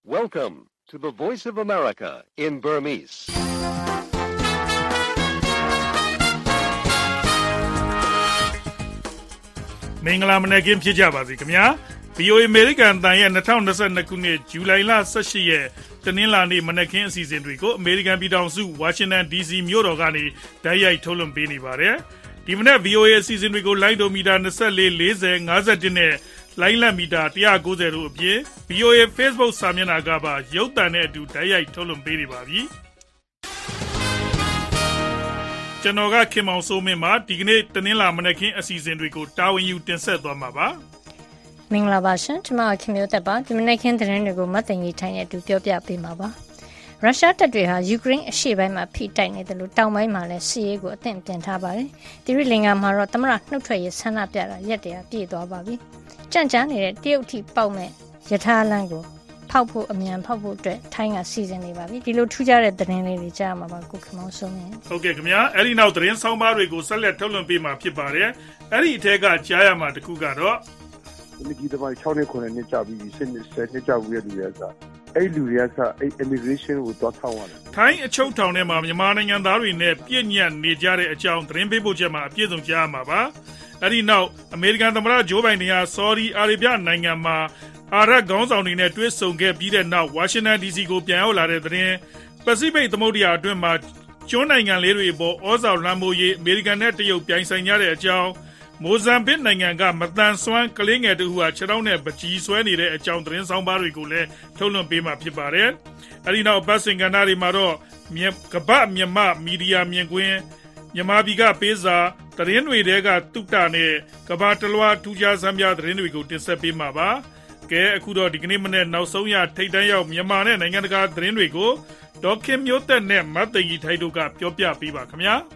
Welcome to the Voice of America in Burmese. ။မင်္ဂလာမနက်ခင်းဖြစ်ကြပါစေခင်ဗျာ။ VOA American တန်ရဲ့2022ခုနှစ်ဇူလိုင်လ18ရက်တနင်္လာနေ့မနက်ခင်းအစီအစဉ်တွေကို American ပြည်ထောင်စု Washington DC မြို့တော်ကနေတိုက်ရိုက်ထုတ်လွှင့်ပေးနေပါတယ်။ဒီမနက် VOA အစီအစဉ်တွေကိုလိုင်းဒိုမီတာ24 40 51နဲ့လိုင်းလက်မီတာ190တို့အပြင် VOA Facebook စာမျက်နှာကပါရုပ်သံနဲ့အတူတိုက်ရိုက်ထုတ်လွှင့်ပေးနေပါပြီ။ကျွန်တော်ကခင်မောင်စိုးမင်းပါဒီကနေ့တနင်္လာမနက်ခင်းအစီအစဉ်တွေကိုတာဝန်ယူတင်ဆက်သွားမှာပါမင်္ဂလာပါရှင်ကျွန်မခင်မျိုးသက်ပါဒီမနက်ခင်းသတင်းတွေကိုမတ်တင်ကြီးထိုင်နေတူပြောပြပေးမှာပါရုရှားတပ်တွေဟာယူကရိန်းအရှေ့ပိုင်းမှာဖိတိုက်နေတယ်လို့တောင်ပိုင်းမှာလည်းစစ်ရေးကိုအသင့်ပြင်ထားပါတယ်တိရိလင်္ကာမှာတော့သမရနှုတ်ထွက်ရေးဆန္ဒပြတာရက်တရာပြည့်သွားပါပြီကြံ့ကြားနေတဲ့တရုတ်ထိပေါက်မဲ့ယထာလန်းကိုဖောက်ဖို့အမြန်ဖောက်ဖို့အတွက်ထိုင်းကစီစဉ်နေပါပြီဒီလိုထူးခြားတဲ့သတင်းလေးတွေကြားမှာပါကိုခင်မောင်ဆုံးနေဟုတ်ကဲ့ခင်ဗျာအဲ့ဒီနောက်သတင်းဆောင်ပါတွေကိုဆက်လက်ထုတ်လွှင့်ပေးမှာဖြစ်ပါတယ်အဲ့ဒီအထက်ကကြားရမှာတခုကတော့ဒီကြီးတမိုင်း6နှစ်9နှစ်ကြာပြီး10နှစ်ကြာပြီးရလူရစားအဲ့လူရစားအဲ့ immigration ကိုတော့ထောက်ရတယ်ထိုင်းအချုပ်ထောင်ထဲမှာမြန်မာနိုင်ငံသားတွေနဲ့ပြည့်ညတ်နေကြတဲ့အကြောင်းသတင်းပေးပို့ချက်မှာအပြည့်စုံကြားရမှာပါအဲ့ဒီနောက်အမေရိကန်သမ္မတဂျိုးဘိုင်ဒန်ဟာဆော်ဒီအာရေဗျနိုင်ငံမှာအာရပ်ခေါင်းဆောင်တွေနဲ့တွေ့ဆုံခဲ့ပြီးတဲ့နောက်ဝါရှင်တန် DC ကိုပြန်ရောက်လာတဲ့သတင်းပစိဖိတ်သမုဒ္ဒရာအတွင်းမှာကျွန်းနိုင်ငံလေးတွေပေါ်ဩဇာလွှမ်းမိုးရေးအမေရိကန်နဲ့တရုတ်ပြိုင်ဆိုင်ကြတဲ့အကြောင်းမိုဇမ်ဘစ်နိုင်ငံကမတန်ဆွမ်းကလေးငယ်တူဟာခြေထောက်နဲ့ပကြီးဆွဲနေတဲ့အကြောင်းသတင်းဆောင်ပါတွေကိုလည်းထုတ်လွှင့်ပေးမှာဖြစ်ပါတယ်။အဲဒီနောက်ပတ်စင်ကဏ္ဍတွေမှာတော့ကမ္ဘာမြမီဒီယာမြင်ကွင်းမြန်မာပြည်ကပေးစာသတင်းတွေတဲကတုတ္တနဲ့ကမ္ဘာတလွှာထူးခြားစမ်းပြသတင်းတွေကိုတင်ဆက်ပေးမှာပါ။ကဲအခုတော့ဒီကနေ့မနေ့နောက်ဆုံးရထိတ်တန်းရောက်မြန်မာနဲ့နိုင်ငံတကာသတင်းတွေကိုဒေါက်ခင်မျိုးသက်နဲ့မတ်သိကြီးထိုက်တို့ကပြောပြပေးပါခင်ဗျာ။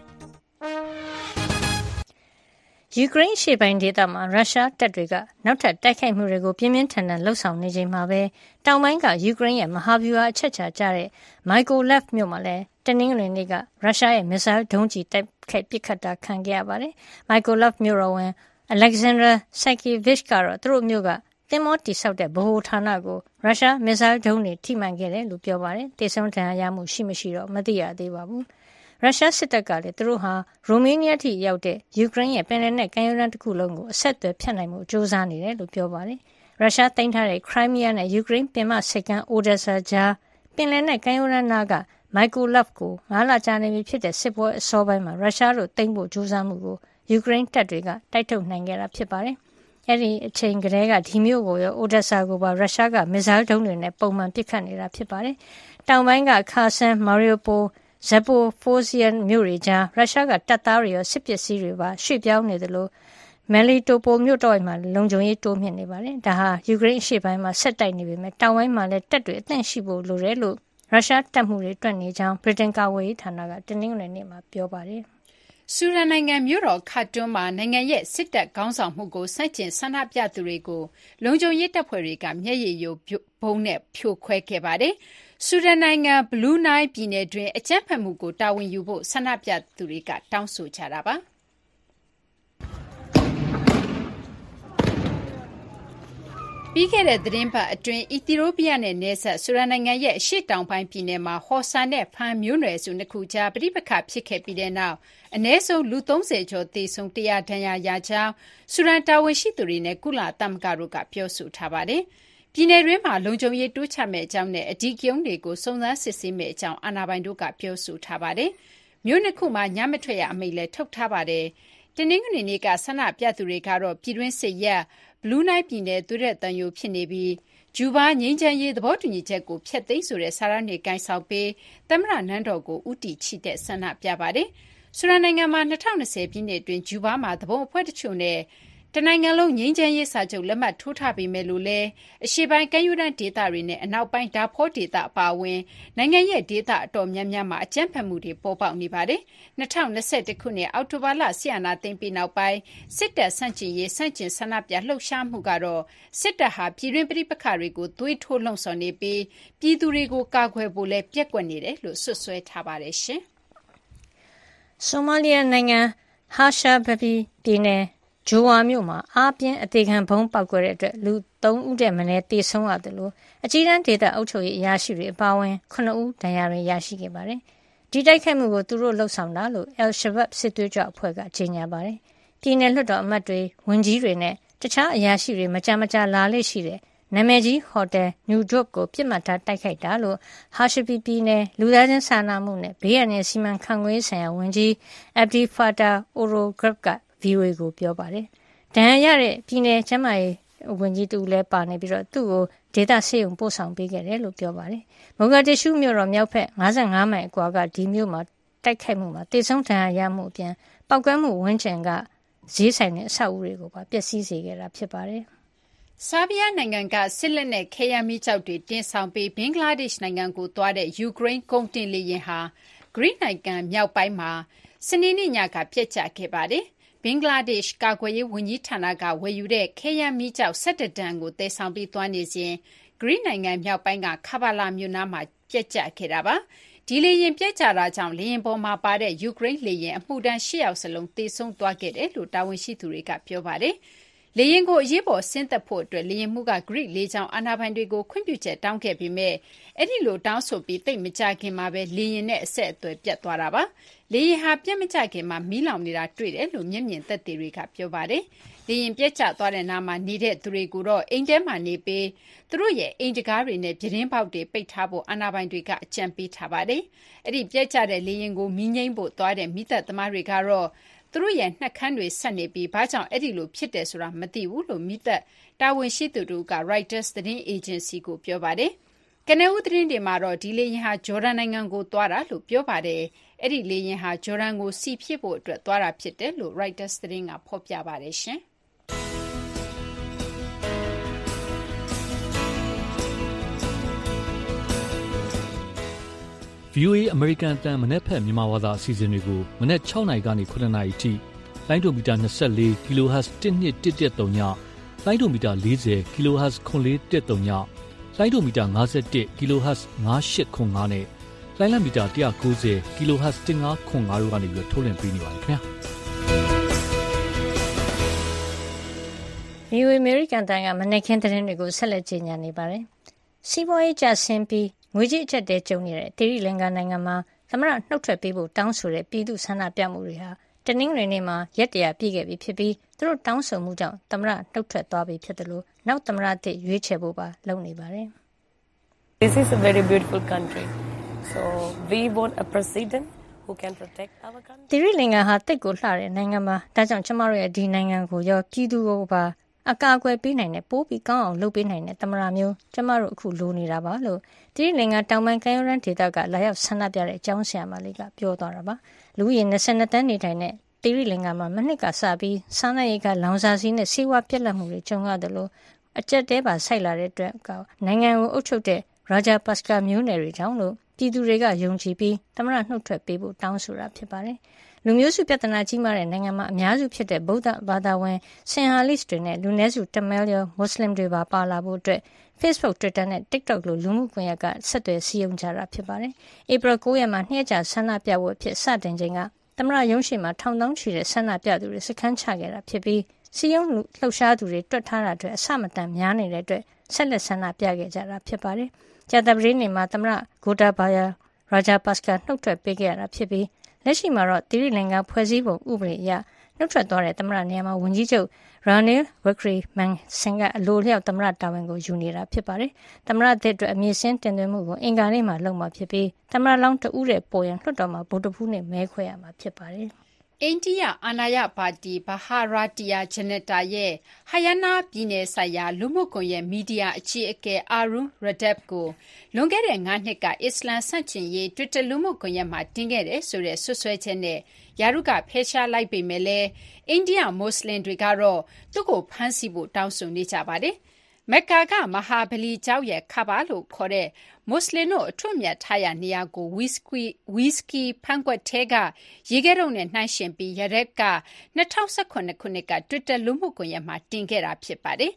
ယူကရိန်းရှေ့ပိုင်းဒေသမှာရုရှားတပ်တွေကနောက်ထပ်တိုက်ခိုက်မှုတွေကိုပြင်းပြင်းထန်ထန်လှုပ်ဆောင်နေချိန်မှာပဲတောင်ပိုင်းကယူကရိန်းရဲ့မဟာဗျူဟာအချက်ချာကျတဲ့မိုက်ကိုလက်ဖ်မြို့မှာလည်းတနင်္ဂနွေနေ့ကရုရှားရဲ့မစ်ဆိုင်းဒုံးကျည်တိုက်ခိုက်ပစ်ခတ်တာခံခဲ့ရပါတယ်။မိုက်ကိုလက်ဖ်မြို့တော်ဝန်အလက်ဇန်ဒရာဆိုင်ကီဗစ်ကတော့သူတို့မြို့ကတင်မောတိဆောက်တဲ့ဗဟိုဌာနကိုရုရှားမစ်ဆိုင်းဒုံးတွေထိမှန်ခဲ့တယ်လို့ပြောပါတယ်။တေဆုံးဒဏ်ရာရမှုရှိမရှိတော့မသိရသေးပါဘူး။ရုရှားစစ်တပ်ကလည်းသူတို့ဟာရိုမေးနီးယားထိရောက်တဲ့ယူကရိန်းရဲ့ပင်လယ်နက်ကမ်းရိုးတန်းတစ်ခုလုံးကိုအဆက်အသွယ်ဖြတ်နိုင်မှုစ조사နေတယ်လို့ပြောပါတယ်။ရုရှားသိမ်းထားတဲ့ခရိုင်းမီးယားနဲ့ယူကရိန်းပင်မဆိပ်ကမ်းအိုဒက်ဆာကြားပင်လယ်နက်ကမ်းရိုးတန်းနာကမိုက်ကိုလက်ဖ်ကို9လကြာနေပြီဖြစ်တဲ့စစ်ပွဲအစောပိုင်းမှာရုရှားတို့သိမ်းဖို့စ조사မှုကိုယူကရိန်းတပ်တွေကတိုက်ထုတ်နိုင်ခဲ့တာဖြစ်ပါတယ်။အဲဒီအချိန်ကတည်းကဒီမျိုးကိုရောအိုဒက်ဆာကိုပါရုရှားကမစ်ဆိုင်းဒုံးတွေနဲ့ပုံမှန်ပစ်ခတ်နေတာဖြစ်ပါတယ်။တောင်ပိုင်းကခါဆန်မာရီယိုပိုဇက်ပိုဖိုးစီယန်မြို့တွေကြားရုရှားကတပ်သားတွေရောစစ်ပစ္စည်းတွေပါရွှေ့ပြောင်းနေတယ်လို့မယ်လီတိုပိုမြို့တော်မှာလုံခြုံရေးတိုးမြှင့်နေပါတယ်။ဒါဟာယူကရိန်းအရှေ့ပိုင်းမှာဆက်တိုက်နေပေမဲ့တောင်ပိုင်းမှာလည်းတပ်တွေအသင့်ရှိဖို့လိုတယ်လို့ရုရှားတပ်မှုတွေတွက်နေကြောင်းဗြိတိန်ကာကွယ်ရေးဌာနကတနင်္ဂနွေနေ့မှာပြောပါတယ်။ဆူဒန်နိုင်ငံမြို့တော်ခါတွန်းမှာနိုင်ငံရဲ့စစ်တပ်ခေါင်းဆောင်မှုကိုဆန့်ကျင်ဆန္ဒပြသူတွေကိုလုံခြုံရေးတပ်ဖွဲ့တွေကမျက်ရည်ယိုဗုံးနဲ့ဖြိုခွဲခဲ့ပါတယ်။ဆူဒန်နိုင်ငံဘလူးနိုင်းပြည်နယ်တွင်းအကြမ်းဖက်မှုကိုတာဝန်ယူဖို့ဆန္ဒပြသူတွေကတောင်းဆိုကြတာပါပြီးခဲ့တဲ့သတင်းပတ်အတွင်းအီသီယိုးပီးယားနဲ့နယ်စပ်ဆူဒန်နိုင်ငံရဲ့အရှေ့တောင်ပိုင်းပြည်နယ်မှာဟော်ဆာနဲ့ဖန်မျိုးနွယ်စုနှစ်ခုကြားပဋိပက္ခဖြစ်ခဲ့ပြီးတဲ့နောက်အနည်းဆုံးလူ30ကျော်သေဆုံး100ဒဏ်ရာရကြောင်းဆူဒန်တာဝန်ရှိသူတွေနဲ့ကုလသမဂ္ဂတို့ကပြောဆိုထားပါတယ်ပြည်내တွင်းမှာလုံခြုံရေးတိုးချမဲ့အကြောင်းနဲ့အဓိကရုဏ်းတွေကိုစုံစမ်းစစ်ဆေးမဲ့အကြောင်းအာဏာပိုင်တို့ကပြောဆိုထားပါတယ်။မြို့နှစ်ခုမှာညမထွက်ရအမိန့်လည်းထုတ်ထားပါတယ်။တနင်္ဂနွေနေ့ကဆန္ဒပြသူတွေကတော့ပြည်တွင်းစစ်ရပ်ဘလူးနိုင်းပြည်နယ်သွေးတဲ့တန်ယိုဖြစ်နေပြီးဂျူဘာငြိမ်းချမ်းရေးသဘောတူညီချက်ကိုဖျက်သိမ်းဆိုတဲ့စာရန်တွေကိုင်ဆောင်ပြီးသမရနန်းတော်ကိုဥတီချီတဲ့ဆန္ဒပြပါတယ်။ဆူဒန်နိုင်ငံမှာ2020ပြည်နှစ်အတွင်းဂျူဘာမှာသဘုံအဖွဲ့တချို့နဲ့တနိုင်ငံလုံးငြိမ်းချမ်းရေးစာချုပ်လက်မှတ်ထိုးထားပေမဲ့လို့လည်းအရှေ့ပိုင်းကမ်းရိုးတန်းဒေသတွေနဲ့အနောက်ပိုင်းဒါဖောဒေသအပါအဝင်နိုင်ငံရဲ့ဒေသအတော်များများမှာအကြမ်းဖက်မှုတွေပေါ်ပေါက်နေပါတယ်။2021ခုနှစ်အောက်တိုဘာလဆီယနာသိမ်းပြီးနောက်ပိုင်းစစ်တပ်ဆန့်ကျင်ရေးဆန့်ကျင်ဆန္ဒပြလှုပ်ရှားမှုကတော့စစ်တပ်ဟာပြည်တွင်းပဋိပက္ခတွေကိုသွေးထိုးလှုံ့ဆော်နေပြီးပြည်သူတွေကိုကာကွယ်ဖို့လည်းပျက်ကွက်နေတယ်လို့ဆွဆွဲထားပါတယ်ရှင်။ဆိုမာလီယာနိုင်ငံဟာရှာဘဘီပြည်နယ်ဂျိုဝါမြို့မှာအားပြင်းအသေးခံဘုံပေါက်ကွဲတဲ့အတွက်လူ3ဦးတဲ့မင်းတေဆုံးရတယ်လို့အကြီးတန်းဒေသအုပ်ချုပ်ရေးအရာရှိတွေအပါအဝင်9ဦးဒဏ်ရာတွေရရှိခဲ့ပါတယ်။ဒီတိုက်ခိုက်မှုကိုသူတို့လှုပ်ဆောင်တာလို့ Al-Shabaab စစ်သွေးကြွအဖွဲ့ကကြေညာပါတယ်။ပြည်내လွှတ်တော်အမတ်တွေဝန်ကြီးတွေနဲ့တခြားအရာရှိတွေမကြာမကြာလာလေ့ရှိတဲ့နာမည်ကြီးဟိုတယ်နျူဒရုတ်ကိုပြစ်မှတ်ထားတိုက်ခိုက်တာလို့ဟာရှိပီပြည်နယ်လူသားချင်းစာနာမှုနဲ့ဘေးအန္တရာယ်စီမံခန့်ခွဲရေးဆိုင်ရာဝန်ကြီး Abdi Fattah Orogrub က VOA ကိုပြောပါတယ်။ဒဏ်ရာရတဲ့ပြည်နယ်ကျန်းမာရေးဝန်ကြီးတူလည်းပါနေပြီးတော့သူ့ကိုဒေသဆေးရုံပို့ဆောင်ပေးခဲ့တယ်လို့ပြောပါတယ်။မိုဂါဒစ်ရှူးမြို့တော်မြောက်ဘက်55မိုင်အကွာကဒီမြို့မှာတိုက်ခိုက်မှုမှာတေဆုံးဒဏ်ရာရမှုအပြင်ပောက်ကွဲမှုဝန်းကျင်ကဈေးဆိုင်နဲ့အဆောက်အဦတွေကိုပါပျက်စီးစေခဲ့တာဖြစ်ပါတယ်။ဆာဘီးယားနိုင်ငံကစစ်လက်နက်ခဲယမ်းမီးကျောက်တွေတင်ဆောင်ပြီးဘင်္ဂလားဒေ့ရှ်နိုင်ငံကိုသွားတဲ့ယူကရိန်းကုန်တင်လေယာဉ်ဟာဂရိနိုင်ငံမြောက်ပိုင်းမှာစနေနေ့ညကပျက်ကျခဲ့ပါတယ်။ဘင်္ဂလားဒေ့ရှ်ကာကွယ်ရေးဝန်ကြီးဌာနကဝယ်ယူတဲ့ခဲယမ်းမီးကျောက်17တန်ကိုသယ်ဆောင်ပြီးသွားနေစဉ်ဂရိနိုင်ငံမြောက်ပိုင်းကခဘာလာမြို့နားမှာပျက်ကျခဲ့တာပါ။ဒီလေယာဉ်ပျက်ကျတာကြောင့်လေယာဉ်ပေါ်မှာပါတဲ့ယူကရိန်းလေယာဉ်အမှုထမ်း8ယောက်စလုံးသေဆုံးသွားခဲ့တယ်လို့တာဝန်ရှိသူတွေကပြောပါတယ်။လေယာဉ်ကိုအရေးပေါ်ဆင်းသက်ဖို့အတွက်လေယာဉ်မှူးကဂရိလေကြောင်းအာဏာပိုင်တွေကိုခွင့်ပြုချက်တောင်းခဲ့ပေမဲ့အဲ့ဒီလိုတောင်းဆိုပြီးသိပ်မကြခင်မှာပဲလေယာဉ်နဲ့အဆက်အသွယ်ပြတ်သွားတာပါ။လေယာဉ်ဟာပြတ်မကျခင်မှာမီးလောင်နေတာတွေ့တယ်လို့မျက်မြင်သက်သေတွေကပြောပါတယ်။လေယာဉ်ပြတ်ကျသွားတဲ့နားမှာနေတဲ့သူတွေကိုတော့အိမ်ထဲမှာနေပြီးသူတို့ရဲ့အိမ်တကားတွေနဲ့ပြတင်းပေါက်တွေပိတ်ထားဖို့အာဏာပိုင်တွေကအကြံပေးထားပါတယ်။အဲ့ဒီပြတ်ကျတဲ့လေယာဉ်ကိုမီးငြိမ်းဖို့သွားတဲ့မိသက်သမားတွေကတော့သူတို့ရဲ့နှက်ခမ်းတွေဆက်နေပြီးဘာကြောင့်အဲ့ဒီလိုဖြစ်တယ်ဆိုတာမသိဘူးလို့မိသက်တာဝန်ရှိသူတို့က Reuters သတင်းအေဂျင်စီကိုပြောပါတယ်။ကနဦးသတင်းတွေမှာတော့ဒီလေယာဉ်ဟာဂျော်ဒန်နိုင်ငံကိုသွားတာလို့ပြောပါတယ်။အဲ့ဒီလေယာဉ်ဟာဂျော်ဒန်ကိုစီဖြစ်ဖို့အတွက်သွားတာဖြစ်တယ်လို့ Reuters သတင်းကဖော်ပြပါတယ်ရှင်။ VOA အမေရိကန်အသံမနက်ဖက်မြန်မာဘာသာအစီအစဉ်တွေကိုမနက်6နာရီကနေ9နာရီထိလိုင်းဒိုမီတာ24 kHz 1213ညလိုင်းဒိုမီတာ40 kHz 9413ညလိုင်းဒိုမီတာ51 kHz 9805နဲ့လိုင်းလံမီတာ190 kHz 1505တို့ကနေပြီးထုတ်လွှင့်ပေးနေပါတယ်ခင်ဗျာ VOA အမေရိကန်အသံကမနက်ခင်းသတင်းတွေကိုဆက်လက်ကြီးညာနေပါတယ်။စီးပွားရေးကျဆင်းပြီးငွေကြေးအကျပ်တဲကြုံနေတဲ့သီရိလင်္ကာနိုင်ငံမှာသမ္မတနှုတ်ထွက်ပေးဖို့တောင်းဆိုတဲ့ပြည်သူဆန္ဒပြမှုတွေဟာတနင်္ဂနွေနေ့မှာရက်တရာပြည့်ခဲ့ပြီဖြစ်ပြီးသူတို့တောင်းဆိုမှုကြောင့်သမ္မတနှုတ်ထွက်သွားပြီဖြစ်တယ်လို့နောက်သမ္မတသစ်ရွေးချယ်ဖို့ပါလုပ်နေပါတယ်။ This is a very beautiful country. So we want a president who can protect our country. သီရိလင်္ကာဟာတိတ်ကိုလှတဲ့နိုင်ငံမှာဒါကြောင့်ကျမတို့ရဲ့ဒီနိုင်ငံကိုရောပြည်သူကိုပါအကာအကွယ်ပေးနိုင်တဲ့ပိုးပြီးကောင်းအောင်လုပ်ပေးနိုင်တဲ့သမ္မတမျိုးကျမတို့အခုလိုနေတာပါလို့သီရိလင်္ကာတောင်ပိုင်းကမ်းရိုးတန်းဒေသကလာရောက်ဆန္ဒပြတဲ့အကြောင်းဆရာမလေးကပြောသွားတာပါလူဦးရေ22တန်းနေထိုင်တဲ့သီရိလင်္ကာမှာမနှစ်ကစပြီးစားနပ်ရိက္ခာလောင်စာဆီနဲ့ဆေးဝါးပြတ်လတ်မှုတွေကြုံရတယ်လို့အကျက်တဲပါဆိုက်လာတဲ့အတွက်နိုင်ငံကိုအုပ်ချုပ်တဲ့ရာဂျာပတ်စကာမျိုးနယ်တွေကြောင့်လို့ပြည်သူတွေကယုံကြည်ပြီးသမ္မတနှုတ်ထွက်ပေးဖို့တောင်းဆိုတာဖြစ်ပါတယ်လူမျိုးစုပြဿနာကြီးမားတဲ့နိုင်ငံမှာအများစုဖြစ်တဲ့ဗုဒ္ဓဘာသာဝင်ဆင်ဟာလိစ်တွေနဲ့လူနည်းစုတမဲလျောမွတ်စလင်တွေပါလာဖို့အတွက် Facebook, Twitter နဲ့ TikTok လိုလူမှုကွန်ရက်ကဆက်သွယ်စည်းရုံးကြတာဖြစ်ပါတယ်။ April 9 ရက်မှာနှစ်ကြာဆန္ဒပြပွဲအဖြစ်စတင်ချိန်ကသမ္မတရုံးရှိမှာထောင်သောင်းချီတဲ့ဆန္ဒပြသူတွေစခန်းချခဲ့တာဖြစ်ပြီးစည်းရုံးလှုပ်ရှားသူတွေတွက်ထားတာအတွက်အဆမတန်များနေတဲ့အတွက်ဆက်လက်ဆန္ဒပြခဲ့ကြတာဖြစ်ပါတယ်။ကြာသပတေးနေ့မှာသမ္မတဂိုတာဘာယာရာဂျာပတ်စကာနှုတ်ထွက်ပေးခဲ့ရတာဖြစ်ပြီးလက်ရှိမှာတော့သီရိလင်္ကာဖွဲ့စည်းပုံဥပဒေအရနှုတ်ထွက်သွားတဲ့သမ္မတနေရာမှာဝန်ကြီးချုပ်ရာနီလ်ဝခရီမန်စင်ကအလိုလျောက်သမ္မတတာဝန်ကိုယူနေတာဖြစ်ပါတယ်။သမ္မတသစ်အတွက်အမည်စင်းတင်သွင်းမှုကိုအင်္ဂါနေ့မှာလုပ်မှာဖြစ်ပြီးသမ္မတလောင်းတဦးတဲ့ပေါ်ရန်လွှတ်တော်မှာဗိုလ်တဖူးနဲ့မဲခွဲရမှာဖြစ်ပါတယ်။အိန္ဒိယအာဏာရပါတီဘာဟာရာတီယာဂျနတာရဲ့ဟယာနာပြည်နယ်ဆိုင်ရာလူမှုကွန်ရက်မီဒီယာအကြီးအကဲအာရုံရဒက်ကိုလွန်ခဲ့တဲ့9နှစ်ကအစ္စလမ်ဆန့်ကျင်ရေး Twitter လူမှုကွန်ရက်မှာတင်ခဲ့တဲ့ဆိုတဲ့ဆွဆွဲချက်နဲ့ယာရုကဖယ်ရှားလိုက်ပေမဲ့လည်းအိန္ဒိယမွတ်စလင်တွေကတော့သူ့ကိုဖမ်းဆီးဖို့တောင်းဆိုနေကြပါတယ်။မက္ကာကမဟာဗလီကျောင်းရဲ့ခါဘာလို့ခေါ်တဲ့မွတ်စလင်တို့အထွတ်အမြတ်ထားရာနေရာကိုဝီစကီဖန်ကွက်ထဲကရေခဲတုံနဲ့နှိုင်းယှဉ်ပြီးရက်က2018ခုနှစ်က Twitter လူမှုကွန်ရက်မှာတင်ခဲ့တာဖြစ်ပါတယ်။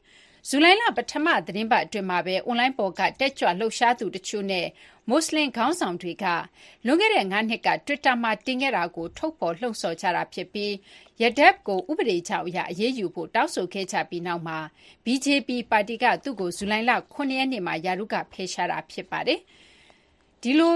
ဇူလိုင်လပထမသတင်းပတ်အတွင်းမှာပဲအွန်လိုင်းပေါ်ကတက်ကြွလှုပ်ရှားသူတချို့နဲ့မွတ်စလင်ခေါင်းဆောင်တွေကလွန်ခဲ့တဲ့9နှစ်က Twitter မှာတင်ခဲ့တာကိုထုတ်ဖော်လှုံ့ဆော်ကြတာဖြစ်ပြီး Yadab ကိုဥပဒေကြောင့်အရေးယူဖို့တောင်းဆိုခဲ့ကြပြီးနောက်မှာ BJP ပါတီကသူ့ကိုဇူလိုင်လ9ရက်နေ့မှာရာထူးကဖယ်ရှားတာဖြစ်ပါတယ်။ဒီလို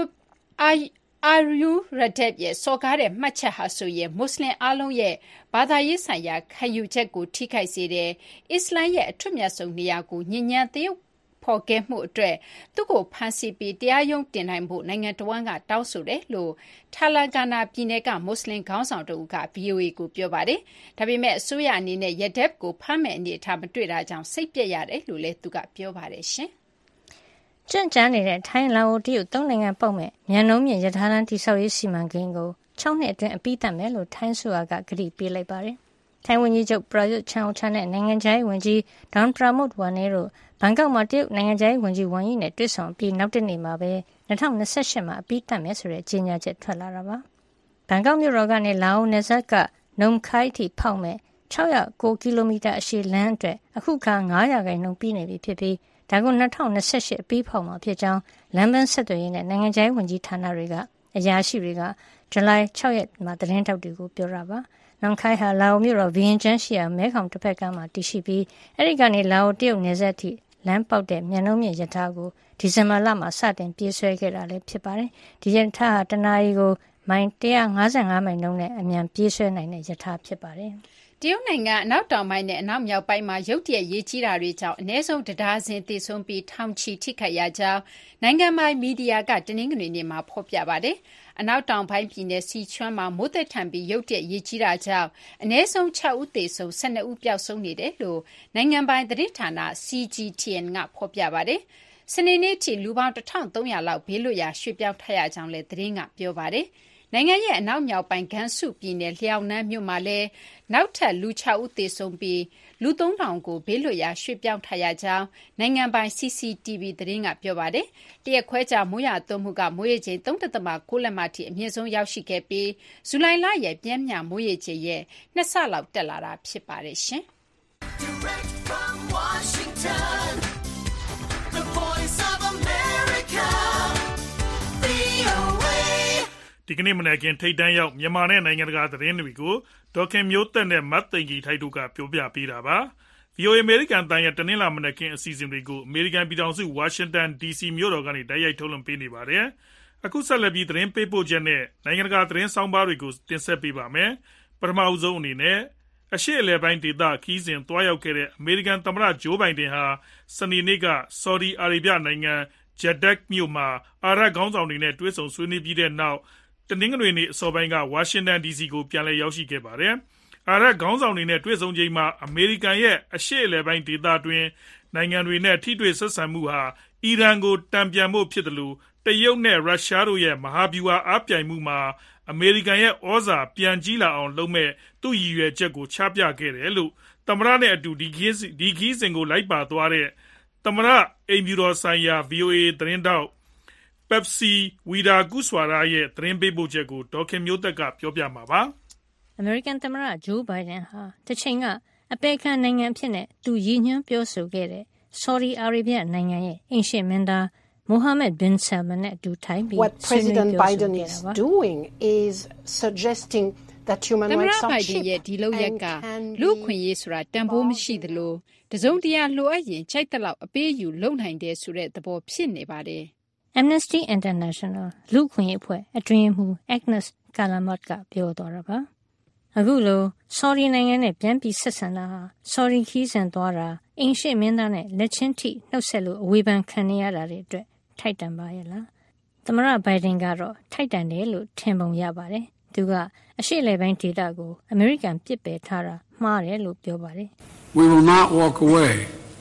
Aru Radeb ရဲ့စော်ကားတဲ့မှတ်ချက်ဟာဆိုရင်မွတ်စလင်အားလုံးရဲ့ဘာသာရေးဆိုင်ရာခံယူချက်ကိုထိခိုက်စေတယ်။အစ္စလာမ်ရဲ့အထွတ်မြတ်ဆုံးနေရာကိုညဉ့်ညမ်းသရုပ်ဖော်ခဲ့မှုအတွက်သူ့ကိုဖမ်းဆီးပြီးတရားရုံးတင်နိုင်ဖို့နိုင်ငံတော်ဝန်ကတောင်းဆိုတယ်လို့Telangana ပြည်နယ်ကမွတ်စလင်ခေါင်းဆောင်တဦးက VOA ကိုပြောပါတယ်။ဒါပေမဲ့အစိုးရအနေနဲ့ Yadab ကိုဖမ်းမဲ့အနေအထားမတွေ့တာကြောင့်စိတ်ပြက်ရတယ်လို့လည်းသူကပြောပါတယ်ရှင်။ကြန့်ကြားနေတဲ့ထိုင်းလာအိုတရုတ်၃နိုင်ငံပေါက်မဲ့မြန်နှုံးမြင့်ရထားလမ်းတိဆောက်ရေးစီမံကိန်းကို6နှစ်အတွင်းအပြီးသတ်မယ်လို့ထိုင်းဆိုရကကတိပေးလိုက်ပါတယ်။ထိုင်းဝန်ကြီးချုပ်ပရာယွတ်ချန်အိုချာနဲ့နိုင်ငံခြားရေးဝန်ကြီးဒေါန်ပရာမုတ်ဝါနေတို့ဘန်ကောက်မှာတရုတ်နိုင်ငံခြားရေးဝန်ကြီးဝမ်ယီနဲ့တွေ့ဆုံပြီးနောက်တနေ့မှာပဲ2028မှာအပြီးသတ်မယ်ဆိုတဲ့ကြေညာချက်ထွက်လာတာပါ။ဘန်ကောက်မြို့တော်ကနေလာအိုနယ်စပ်ကနုံခိုင်ထိဖောက်မဲ့609ကီလိုမီတာအရှည်လမ်းအတွက်အခုခါ900%ပြီးနေပြီဖြစ်ပြီးဒါကို2028အပြီးဖောက်မှာဖြစ်ကြောင်းလမ်းပန်းဆက်သွယ်ရေးနဲ့နိုင်ငံခြားရေးဝန်ကြီးဌာနတွေကအရာရှိတွေကဇူလိုင်6ရက်မှာသတင်းထောက်တွေကိုပြောတာပါ။နောင်ခိုင်ဟာလာအိုမြို့တော်ဗီယင်ကျန်းရှိရာမဲခေါင်တစ်ဖက်ကမ်းမှာတည်ရှိပြီးအဲဒီကနေလာအိုတရုတ်နယ်စပ်ထိလမ်းပေါက်တဲ့မြန်နှုံးမြင့်ရထားကိုဒီဇင်ဘာလမှာစတင်ပြေးဆွဲခဲ့တာလည်းဖြစ်ပါတယ်။ဒီရထားဟာတနာရီကိုမိုင်155မိုင်နှုန်းနဲ့အမြန်ပြေးဆွဲနိုင်တဲ့ရထားဖြစ်ပါတယ်။တရုတ်နိုင်ငံအနောက်တောင်ပိုင်းနဲ့အနောက်မြောက်ပိုင်းမှာရုတ်တရက်ရေကြီးတာတွေကြောင့်အနည်းဆုံးတစ်ဒါဇင်သေဆုံးပြီးထောင်ချီထိခိုက်ရကြောင်းနိုင်ငံပိုင်မီဒီယာကတနင်္ဂနွေနေ့မှာဖော်ပြပါတယ်။အနောက်တောင်ပိုင်းပြည်နယ်စီချွမ်းမှာမိုးသက်ထန်ပြီးရုတ်တရက်ရေကြီးတာကြောင့်အနည်းဆုံး6ဦးသေဆုံး12ဦးပျောက်ဆုံးနေတယ်လို့နိုင်ငံပိုင်သတင်းဌာန CGTN ကဖော်ပြပါတယ်။စနေနေ့ထိလူပေါင်း1300လောက်ဘေးလွတ်ရာရွှေ့ပြောင်းထားရကြောင်းလည်းသတင်းကပြောပါတယ်။နိုင်ငံရဲ့အနောက်မြောက်ပိုင်းဂန်စုပြည်နယ်လျောက်နန်းမြို့မှာလည်းနောက်ထပ်လူ6ဦးသေဆုံးပြီးလူ3000ကိုဘေးလွတ်ရာရွှေ့ပြောင်းထားရကြောင်းနိုင်ငံပိုင် CCTV သတင်းကပြောပါတယ်။တရက်ခွဲကြာမိုးရွာသွန်းမှုကမိုးရေချိန် 3.9 လက်မထိအမြင့်ဆုံးရောက်ရှိခဲ့ပြီးဇူလိုင်လရဲ့ပြင်းပြမိုးရေချိန်ရဲ့2ဆလောက်တက်လာတာဖြစ်ပါတယ်ရှင်။ Direct from Washington, the voice of America, VOA ဒီကနေ့မနေ့ကထိတ်တန်းရောက်မြန်မာနဲ့နိုင်ငံတကာသတင်းတွေကိုဒေါက်ခင်မျိုးသက်နဲ့မတ်သိန်ကြီးထိုက်တို့ကပြောပြပေးတာပါ။ VOA အမေရိကန်တန်ရဲ့တနင်္လာမနေ့ကအစီအစဉ်တွေကိုအမေရိကန်ပြည်ထောင်စုဝါရှင်တန် DC မြို့တော်ကနေတိုက်ရိုက်ထုတ်လွှင့်ပေးနေပါတယ်။အခုဆက်လက်ပြီးသတင်းပေးပို့ချက်နဲ့နိုင်ငံတကာသတင်းဆောင်ပါတွေကိုတင်ဆက်ပေးပါမယ်။ပထမအဆုံးအနေနဲ့အရှေ့အလယ်ပိုင်းဒေသခီးစဉ်တွားရောက်ခဲ့တဲ့အမေရိကန်သမ္မတဂျိုးဘိုင်ဒန်ဟာစနေနေ့ကဆော်ဒီအာရေဗျနိုင်ငံဂျက်ဒက်မြို့မှာအာရပ်ခေါင်းဆောင်တွေနဲ့တွေ့ဆုံဆွေးနွေးပြီးတဲ့နောက်တနင်္ဂနွေနေ့အစောပိုင်းကဝါရှင်တန် DC ကိုပြန်လည်ရောက်ရှိခဲ့ပါတယ်။အာရပ်ခေါင်းဆောင်တွေနဲ့တွေ့ဆုံချိန်မှာအမေရိကန်ရဲ့အရှေ့အလယ်ပိုင်းဒေသတွင်းနိုင်ငံတွေနဲ့ထိတွေ့ဆက်ဆံမှုဟာအီရန်ကိုတန်ပြန်ဖို့ဖြစ်တယ်လို့တရုတ်နဲ့ရုရှားတို့ရဲ့မဟာဗျူဟာအားပြိုင်မှုမှာအမေရိကန်ရဲ့ဩဇာပြန်ကြီးလာအောင်လုပ်မဲ့သူ့ရည်ရွယ်ချက်ကိုချပြခဲ့တယ်လို့သမ္မတနဲ့အတူဒီခီးစဉ်ကိုလိုက်ပါသွားတဲ့သမ္မတအိမ်ဖြူတော်ဆိုင်ရာ VOA သတင်းတောက်Pepsi Widakuswara ရဲ့သတင်းပေးပို့ချက်ကိုဒေါက်ခင်မျိုးသက်ကပြောပြမှာပါ။အမေရိကန်သမ္မတဂျိုးဘိုင်ဒန်ဟာတချိန်ကအပေခံနိုင်ငံဖြစ်တဲ့သူရည်ညွှန်းပြောဆိုခဲ့တဲ့ဆော်ဒီအာရေဗျနိုင်ငံရဲ့အိမ်ရှေ့မင်းသားမိုဟာမက်ဘင်ဆယ်မန်နဲ့အတူထိုင်ပြီး What President Biden is doing is suggesting that human rights are cheap ရဲ့ဒီလုပ်ရက်ကလူ့အခွင့်အရေးဆိုတာတန်ဖိုးမရှိသလိုတစုံတရာလိုအပ်ရင်ချိန်တက်လောက်အပေးယူလုပ်နိုင်တယ်ဆိုတဲ့သဘောဖြစ်နေပါတယ်။ Amnesty International လူ့အခွင့်အရေးအဖွဲ့အတွင်းရေးမှူး Agnes Callamard ကပြောသွားတာပါ။အခုလိုဆော်ဒီနိုင်ငံနဲ့ပြန်ပြီးဆက်ဆံတာဟာဆော်ဒီခီးစဉ်သွားတာအိမ်ရှိမင်းသားနဲ့လက်ချင်းထိနှုတ်ဆက်လို့အဝေဖန်ခံရတာတွေအတွက်ထိုက်တန်ပါရဲ့လား။သမ္မတဘိုင်ဒန်ကတော့ထိုက်တန်တယ်လို့ထင်ပုံရပါတယ်။သူကအရှေ့လေပိုင်းဒေသကိုအမေရိကန်ပြစ်ပယ်ထားတာမှားတယ်လို့ပြောပါတယ်။ We will not walk away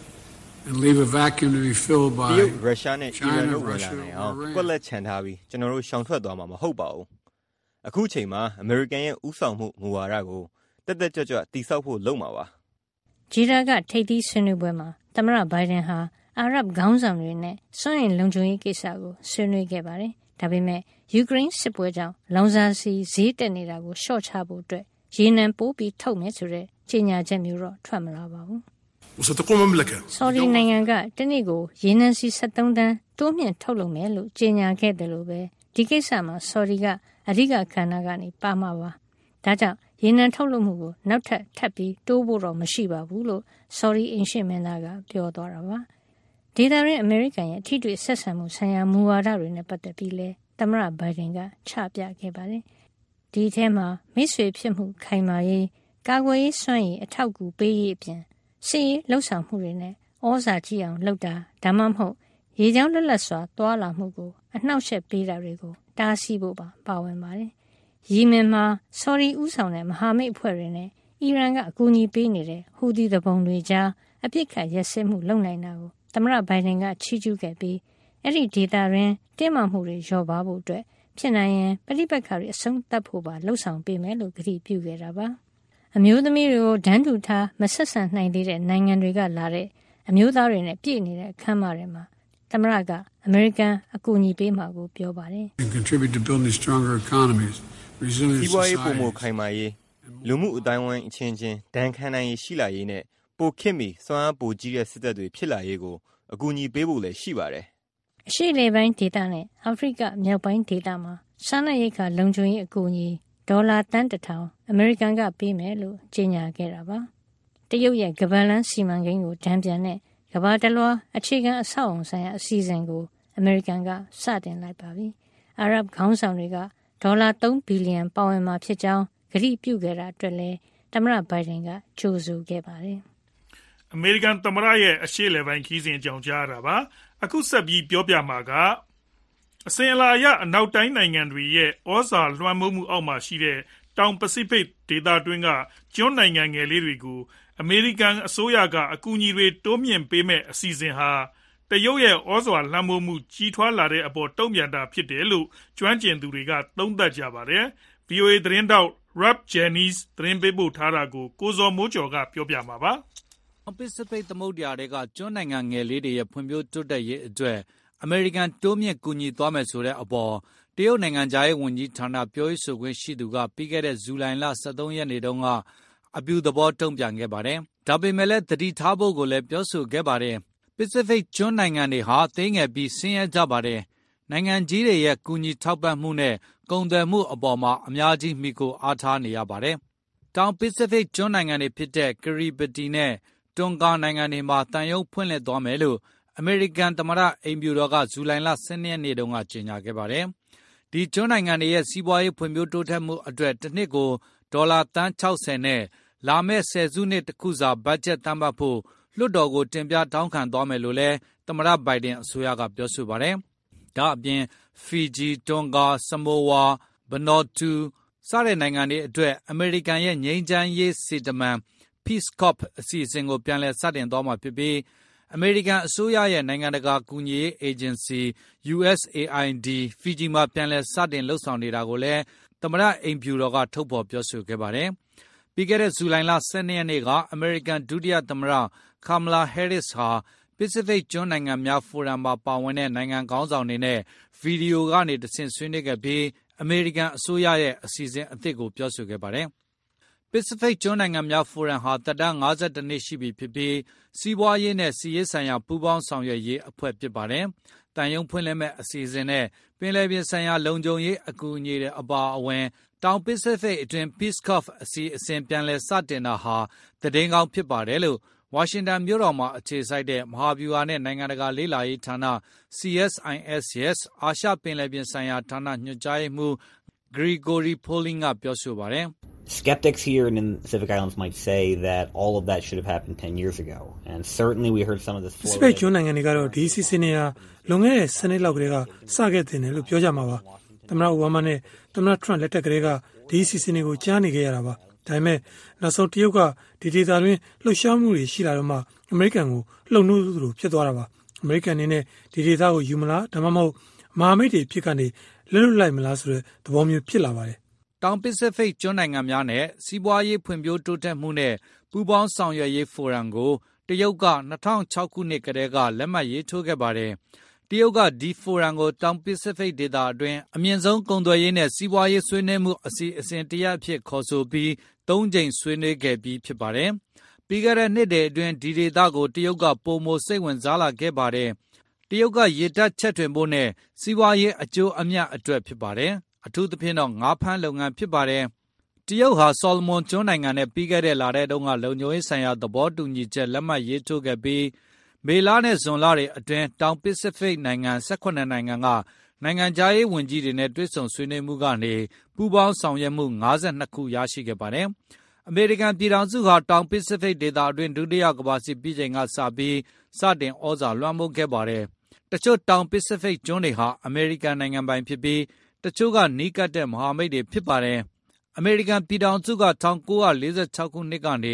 and leave a vacuum to be filled by ရုရှားနဲ့အီရန်တို့ဝင်လာနိုင်အောင်ကွက်လက်ချန်ထားပြီးကျွန်တော်တို့ရှောင်ထွက်သွားမှာမဟုတ်ပါဘူး။အခုချိန်မှာအမေရိကန်ရဲ့ဥဆောင်မှုမူဝါဒကိုတက်တက်ကြွကြွတိဆောက်ဖို့လုပ်မှာပါ။ဂျီရာကထိပ်သီးဆွေးနွေးပွဲမှာသမ္မတဘိုင်ဒန်ဟာအာရပ်ခေါင်းဆောင်တွေနဲ့စွန့်ရင်လုံခြုံရေးကိစ္စကိုဆွေးနွေးခဲ့ပါတယ်။ဒါပေမဲ့ယူကရိန်းစစ်ပွဲကြောင့်လောင်စာဆီဈေးတက်နေတာကိုလျှော့ချဖို့အတွက်ရေနံပိုးပြီးထုတ်မယ်ဆိုတဲ့ကြေညာချက်မျိုးတော့ထွက်မလာပါဘူး။ဆော်ဒီနိုင်ငံကတနေ့ကိုရေနံစီ73တန်းတိုးမြင့်ထုတ်လုပ်မယ်လို့ကြေညာခဲ့တယ်လို့ပဲဒီကိစ္စမှာဆော်ဒီကအဓိကကဏ္ဍကနေပါမှာပါဒါကြောင့်ရေနံထုတ်လုပ်မှုကိုနောက်ထပ်ပြီးတိုးဖို့တော့မရှိပါဘူးလို့ဆော်ဒီအင်ရှင်မင်းသားကပြောသွားတာပါဒေသတွင်းအမေရိကန်ရဲ့ထိတွေ့ဆက်ဆံမှုဆိုင်ရာမူဝါဒတွေနဲ့ပတ်သက်ပြီးလဲသမ္မတဘိုင်ဒန်ကချပြခဲ့ပါတယ်ဒီအထဲမှာမိတ်ဆွေဖြစ်မှုခိုင်မာရေးကာကွယ်ရေးစွမ်းရည်အထောက်အကူပေးရေးအပြင်စစ်ရေးလှုပ်ဆောင်မှုတွေနဲ့ဩဇာကြီးအောင်လုပ်တာဒါမှမဟုတ်ရေကြောင်းလွတ်လပ်စွာသွားလာမှုကိုအနှောက်အယှက်ပေးတာတွေကိုတားဆီးဖို့ပါဝင်ပါတယ်။ယီမင်မှာဆော်ဒီဦးဆောင်တဲ့မဟာမိတ်အဖွဲ့တွေနဲ့အီရန်ကအကူအညီပေးနေတဲ့ဟူသီသူပုန်တွေကြားအပြစ်ခတ်ရက်စက်မှုလုပ်နိုင်တာကိုသမ္မတဘိုင်ဒန်ကချီးကျူးခဲ့ပြီးအဲ့ဒီဒေသတွင်တင်းမာမှုတွေလျော့ပါဖို့အတွက်ဖြစ်နိုင်ရင်ပဋိပက္ခတွေအဆုံးသတ်ဖို့ပါလှုံ့ဆော်ပေးမယ်လို့ကတိပြုခဲ့တာပါ။အမျိုးသမီးတွေကိုဒန်းတူထားမဆက်ဆံနိုင်သေးတဲ့နိုင်ငံတွေကလာတဲ့အမျိုးသားတွေနဲ့ပြည့်နေတဲ့အခမ်းအနားတွေမှာသမ္မတကအမေရိကန်အကူအညီပေးမှာကိုပြောပါတယ်။စီးပွားရေးပုံမခိုင်မာရေးလူမှုအတိုင်းအဝိုင်းအချင်းချင်းဒဏ်ခံနိုင်ရေးရှိလာရေးနဲ့ပိုခေတ်မီစွမ်းအားပိုကြီးတဲ့စစ်တပ်တွေဖြစ်လာရေးကိုအကူအညီပေးဖို့လည်းရှိပါတယ်။အရှေ့လေပိုင်းဒေသနဲ့အာဖရိကမြောက်ပိုင်းဒေသမှာစားနပ်ရိက္ခာလုံခြုံရေးအကူအညီဒေါ်လာတန်း1000အမေရိကန်ကပေးမယ်လို့ကြေညာခဲ့တာပါ။တရုတ်ရဲ့ကမ္ဘာလမ်းစီမံကိန်းကိုတံပြန်တဲ့ကမ္ဘာတလွှားအခြေခံအဆောက်အုံဆိုင်ရာအစီအစဉ်ကိုအမေရိကန်ကစတင်လိုက်ပါပြီ။အာရပ်ခေါင်းဆောင်တွေကဒေါ်လာ3ဘီလီယံပါဝင်မှာဖြစ်ကြောင်းကတိပြုခဲ့တာအတွက်လည်းသမ္မတဘိုင်ဒန်ကကြိုဆိုခဲ့ပါတယ်။အမေရိကန်သမ္မတရဲ့အရှေ့လေပိုင်းခီးစဉ်အကြောင်းကြားတာပါ။အခုဆက်ပြီးပြောပြမှာကအစဉ်အလာအရအနောက်တိုင်းနိုင်ငံတွေရဲ့ဩဇာလွှမ်းမိုးမှုအောက်မှာရှိတဲ့တောင်ပစိဖိတ်ဒေသတွင်းကကျွန်းနိုင်ငံငယ်လေးတွေကိုအမေရိကန်အစိုးရကအကူအညီတွေတိုးမြင့်ပေးမဲ့အစီအစဉ်ဟာတရုတ်ရဲ့ဩဇာလွှမ်းမိုးမှုကြီးထွားလာတဲ့အပေါ်တုံ့ပြန်တာဖြစ်တယ်လို့ကျွမ်းကျင်သူတွေကသုံးသပ်ကြပါတယ်။ VOA သတင်းတောက် Rob Jennings သတင်းပေးပို့ထားတာကိုကိုဇော်မိုးကျော်ကပြောပြမှာပါ။ပစိဖိတ်သမုဒ္ဒရာတွေကကျွန်းနိုင်ငံငယ်လေးတွေရဲ့ဖွံ့ဖြိုးတိုးတက်ရေးအတွက်အမေရိကန်တိုးမြင့်ကူညီသွားမယ်ဆိုတဲ့အပေါ်တရုတ်နိုင်ငံခြားရေးဝန်ကြီးဌာနပြောရေးဆိုခွင့်ရှိသူကပြီးခဲ့တဲ့ဇူလိုင်လ23ရက်နေ့တုန်းကအပြုသဘောတုံ့ပြန်ခဲ့ပါတယ်။ဒါပေမဲ့လည်းသတိထားဖို့ကိုလည်းပြောဆိုခဲ့ပါတယ်။ပစိဖိတ်ကျွန်းနိုင်ငံတွေဟာသေးငယ်ပြီးဆင်းရဲကြပါတယ်။နိုင်ငံကြီးတွေရဲ့ကူညီထောက်ပံ့မှုနဲ့ကုန်သွယ်မှုအပေါ်မှာအများကြီးမိကိုအားထားနေရပါတယ်။တောင်ပစိဖိတ်ကျွန်းနိုင်ငံတွေဖြစ်တဲ့ကရီဘတီနဲ့တွန်ဂါနိုင်ငံတွေမှာတန်ရုံဖွင့်လှစ်သွားမယ်လို့အမေရိကန်သမ္မတအိမ်ဖြူတော်ကဇူလိုင်လ12ရက်နေ့တုန်းကကြေညာခဲ့ပါတယ်။ဒီကျွန်းနိုင်ငံတွေရဲ့စီးပွားရေးဖွံ့ဖြိုးတိုးတက်မှုအတွက်တစ်နှစ်ကိုဒေါ်လာသန်း60နဲ့လာမယ့်10စုနှစ်တစ်ခုစာဘတ်ဂျက်သတ်မှတ်ဖို့လွှတ်တော်ကိုတင်ပြတောင်းခံသွားမယ်လို့လည်းသမ္မတဘိုင်ဒန်အစိုးရကပြောဆိုပါတယ်။ဒါအပြင်ဖီဂျီ၊တွန်ဂါ၊ဆမိုဝါ၊ဗနော်တူစတဲ့နိုင်ငံတွေအတွက်အမေရိကန်ရဲ့ငြိမ်းချမ်းရေးစေတမန် Peace Corps အစီအစဉ်ကိုပြန်လည်စတင်သွားမှာဖြစ်ပြီးအမေရိကန်အစိုးရရဲ့နိုင်ငံတကာကူညီရေးအေဂျင်စီ USAID ဖီဂျီမှာပြန်လည်စတင်လှုပ်ဆောင်နေတာကိုလည်းသမ္မတအိမ်ဖြူတော်ကထုတ်ဖော်ပြောဆိုခဲ့ပါတယ်။ပြီးခဲ့တဲ့ဇူလိုင်လ12ရက်နေ့ကအမေရိကန်ဒုတိယသမ္မတကာမလာဟဲရစ်ဟာပစိဖိတ်ကျွန်းနိုင်ငံများဖိုရမ်မှာပါဝင်တဲ့နိုင်ငံခေါင်းဆောင်တွေနဲ့ဗီဒီယိုကနေတဆင့်ဆွေးနွေးခဲ့ပြီးအမေရိကန်အစိုးရရဲ့အစီအစဉ်အသစ်ကိုပြောဆိုခဲ့ပါတယ်။ပစိဖိတ်ကျွန်းနိုင်ငံများဖိုရမ်ဟာသက်တမ်း52နှစ်ရှိပြီဖြစ်ပြီးစီးပွားရေးနဲ့စီးရေးဆိုင်ရာပူးပေါင်းဆောင်ရွက်ရေးအဖွဲ့ဖြစ်ပါတယ်။တန်ယုံဖွင့်လှစ်မဲ့အစီအစဉ်နဲ့ပင်လယ်ပြင်ဆိုင်ရာလုံခြုံရေးအကူအညီတွေအပါအဝင်တောင်ပစိဖိတ်အတွင်း Peace Corps အစီအစဉ်ပြန်လည်စတင်တာဟာသတင်းကောင်းဖြစ်ပါတယ်လို့ဝါရှင်တန်မြို့တော်မှာအခြေစိုက်တဲ့မဟာဗျူဟာနဲ့နိုင်ငံတကာလေ့လာရေးဌာန CSIS အာရှပင်လယ်ပြင်ဆိုင်ရာဌာနညွှန်ကြားရေးမှူး Gregory Poling ကပြောဆိုပါတယ်။ Skeptics here in the Pacific Islands might say that all of that should have happened 10 years ago. And certainly we heard some of this flow. စပိတ်ကျွန်းနိုင်ငံတွေကတော့ဒီစီစဉ်နေရလွန်ခဲ့တဲ့စနစ်လောက်ကလေးကစခဲ့တဲ့တယ်လို့ပြောကြမှာပါ။သမ္မတအိုဘားမားနဲ့သမ္မတထရန့်လက်ထက်ကလေးကဒီစီစဉ်တွေကိုကြားနေခဲ့ရတာပါ။ဒါပေမဲ့နောက်ဆုံးတရုတ်ကဒီဒေသတွင်းလှုပ်ရှားမှုတွေရှိလာတော့မှအမေရိကန်ကိုလှုံ့နှိုးသလိုဖြစ်သွားတာပါ။အမေရိကန်အနေနဲ့ဒီဒေသကိုယူမလားဒါမှမဟုတ်မဟာမိတ်တွေဖြစ်ကနေလွတ်လိုက်မလားဆိုတဲ့သဘောမျိုးဖြစ်လာပါတယ်။တောင်ပစိဖိတ်ကျွန်းနိုင်ငံများနဲ့စီးပွားရေးဖွံ့ဖြိုးတိုးတက်မှုနဲ့ပူးပေါင်းဆောင်ရွက်ရေးဖိုရမ်ကိုတရုတ်က2006ခုနှစ်ကတည်းကလက်မှတ်ရေးထိုးခဲ့ပါတယ်။တရုတ်ကဒီဖိုရမ်ကိုတောင်ပစိဖိတ်ဒေသအတွင်းအမြင့်ဆုံးကုန်သွယ်ရေးနဲ့စီးပွားရေးဆွေးနွေးမှုအစီအစဉ်တရပ်အဖြစ်ခေါ်ဆိုပြီး3ကြိမ်ဆွေးနွေးခဲ့ပြီးဖြစ်ပါတယ်။ပြီးခဲ့တဲ့နှစ်အတွင်းဒီဒေသကိုတရုတ်ကပိုမိုစိတ်ဝင်စားလာခဲ့ပါတယ်။တရုတ်ကရေတပ်ချက်ထွင်ဖို့နဲ့စီးပွားရေးအကျိုးအမြတ်အတွက်ဖြစ်ပါတယ်။အထူးသဖြင့်တော့ငါးဖမ်းလုပ်ငန်းဖြစ်ပါတယ်။တရုတ်ဟာဆော်လမွန်ကျွန်းနိုင်ငံနဲ့ပြီးခဲ့တဲ့လထဲတုန်းကလုံခြုံရေးဆိုင်ရာသဘောတူညီချက်လက်မှတ်ရေးထိုးခဲ့ပြီးမေလနဲ့ဇွန်လတွေအတွင်းတောင်ပစိဖိတ်နိုင်ငံ18နိုင်ငံကနိုင်ငံခြားရေးဝန်ကြီးတွေနဲ့တွေ့ဆုံဆွေးနွေးမှုကနေပူးပေါင်းဆောင်ရွက်မှု52ခုရရှိခဲ့ပါတယ်။အမေရိကန်ပြည်ထောင်စုဟာတောင်ပစိဖိတ်ဒေသအတွင်းဒုတိယကမ္ဘာစစ်ပြီးချိန်ကစပြီးစတင်ဩဇာလွှမ်းမိုးခဲ့ပါတယ်။တချို့တောင်ပစိဖိတ်ကျွန်းတွေဟာအမေရိကန်နိုင်ငံပိုင်ဖြစ်ပြီးတချို့ကနီးကပ်တဲ့မဟာမိတ်တွေဖြစ်ပါတယ်။အမေရိကန်ပြည်ထောင်စုက1946ခုနှစ်ကနေ